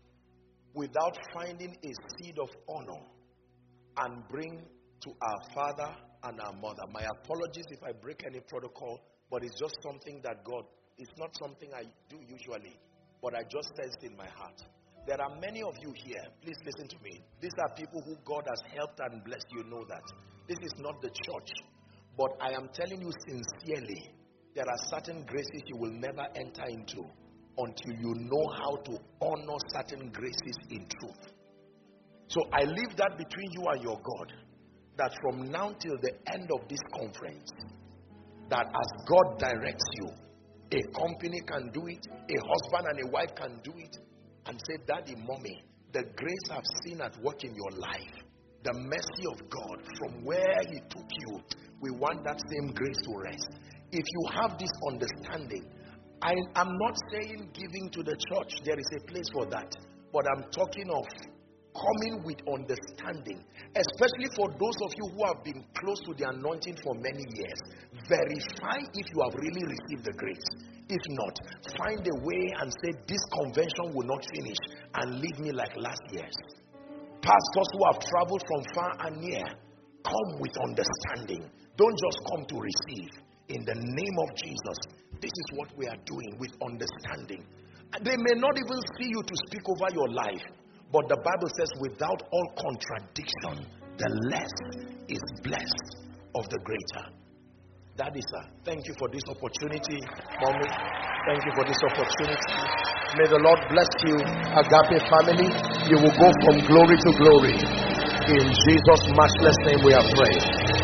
without finding a seed of honor and bring to our father and our mother. My apologies if I break any protocol, but it's just something that God, it's not something I do usually, but I just sensed in my heart. There are many of you here, please listen to me. These are people who God has helped and blessed, you know that. This is not the church, but I am telling you sincerely, there are certain graces you will never enter into until you know how to honor certain graces in truth. So I leave that between you and your God, that from now till the end of this conference, that as God directs you, a company can do it, a husband and a wife can do it, and say, Daddy, Mommy, the grace I've seen at work in your life, the mercy of God, from where He took you, we want that same grace to rest. If you have this understanding, I am not saying giving to the church, there is a place for that, but I'm talking of coming with understanding, especially for those of you who have been close to the anointing for many years. Verify if you have really received the grace. If not, find a way and say, this convention will not finish and leave me like last year's. Pastors who have traveled from far and near, come with understanding. Don't just come to receive. In the name of Jesus, this is what we are doing with understanding. They may not even see you to speak over your life, but the Bible says, without all contradiction, the less is blessed of the greater. Daddy, sir, thank you for this opportunity. Mommy, thank you for this opportunity. May the Lord bless you, Agape family. You will go from glory to glory. In Jesus' matchless name we have prayed.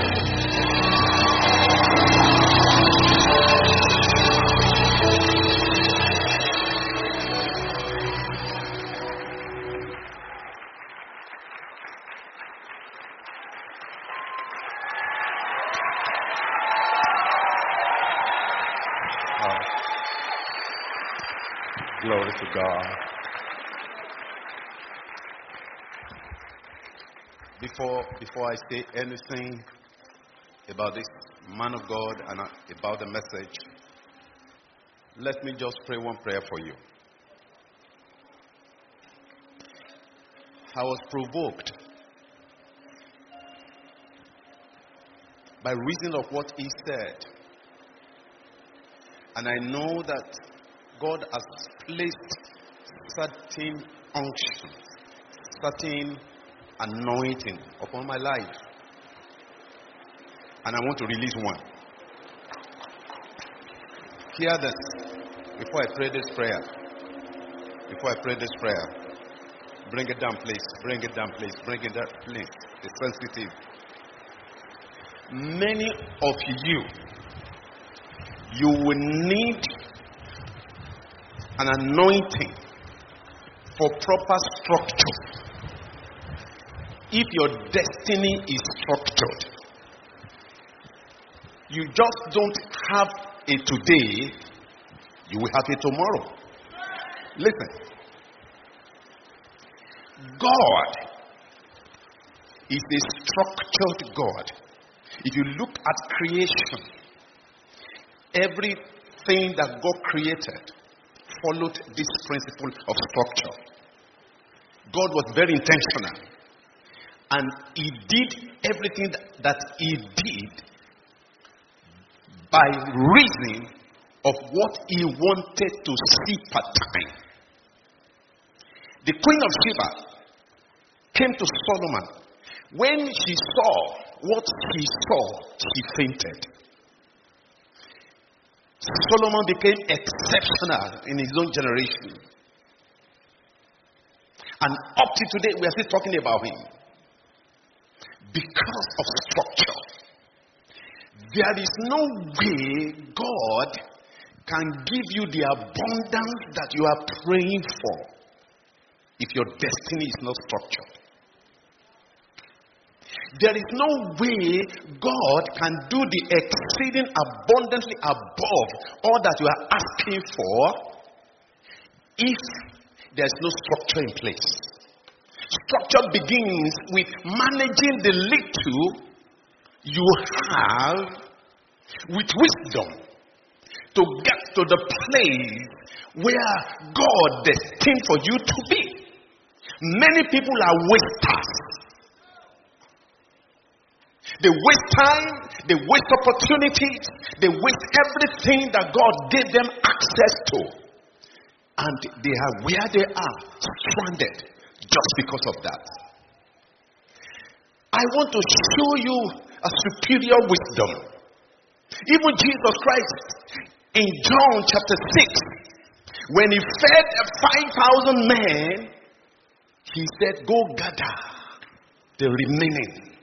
Glory to God. Before, before I say anything about this man of God and about the message, let me just pray one prayer for you. I was provoked by reason of what he said, and I know that God has placed certain unction, certain anointing upon my life. And I want to release one. Hear this before I pray this prayer. Before I pray this prayer. Bring it down, please. Bring it down, please. Bring it down, please. It's sensitive. Many of you, you will need an anointing for proper structure. If your destiny is structured, you just don't have it today, you will have it tomorrow. Listen, God is a structured God. If you look at creation, everything that God created followed this principle of structure. God was very intentional, and He did everything that He did by reason of what He wanted to see per time. The Queen of Sheba came to Solomon. When she saw what she saw, she fainted. Solomon became exceptional in his own generation. And up to today, we are still talking about him. Because of structure. There is no way God can give you the abundance that you are praying for if your destiny is not structured. There is no way God can do the exceeding abundantly above all that you are asking for if there's no structure in place. structure begins with managing the little you have with wisdom to get to the place where God destined for you to be. Many people are wasters. They waste time, they waste opportunities, they waste everything that God gave them access to. And they are where they are, stranded, just because of that. I want to show you a superior wisdom. Even Jesus Christ, in John chapter six, when he fed five thousand men, he said, go gather the remaining.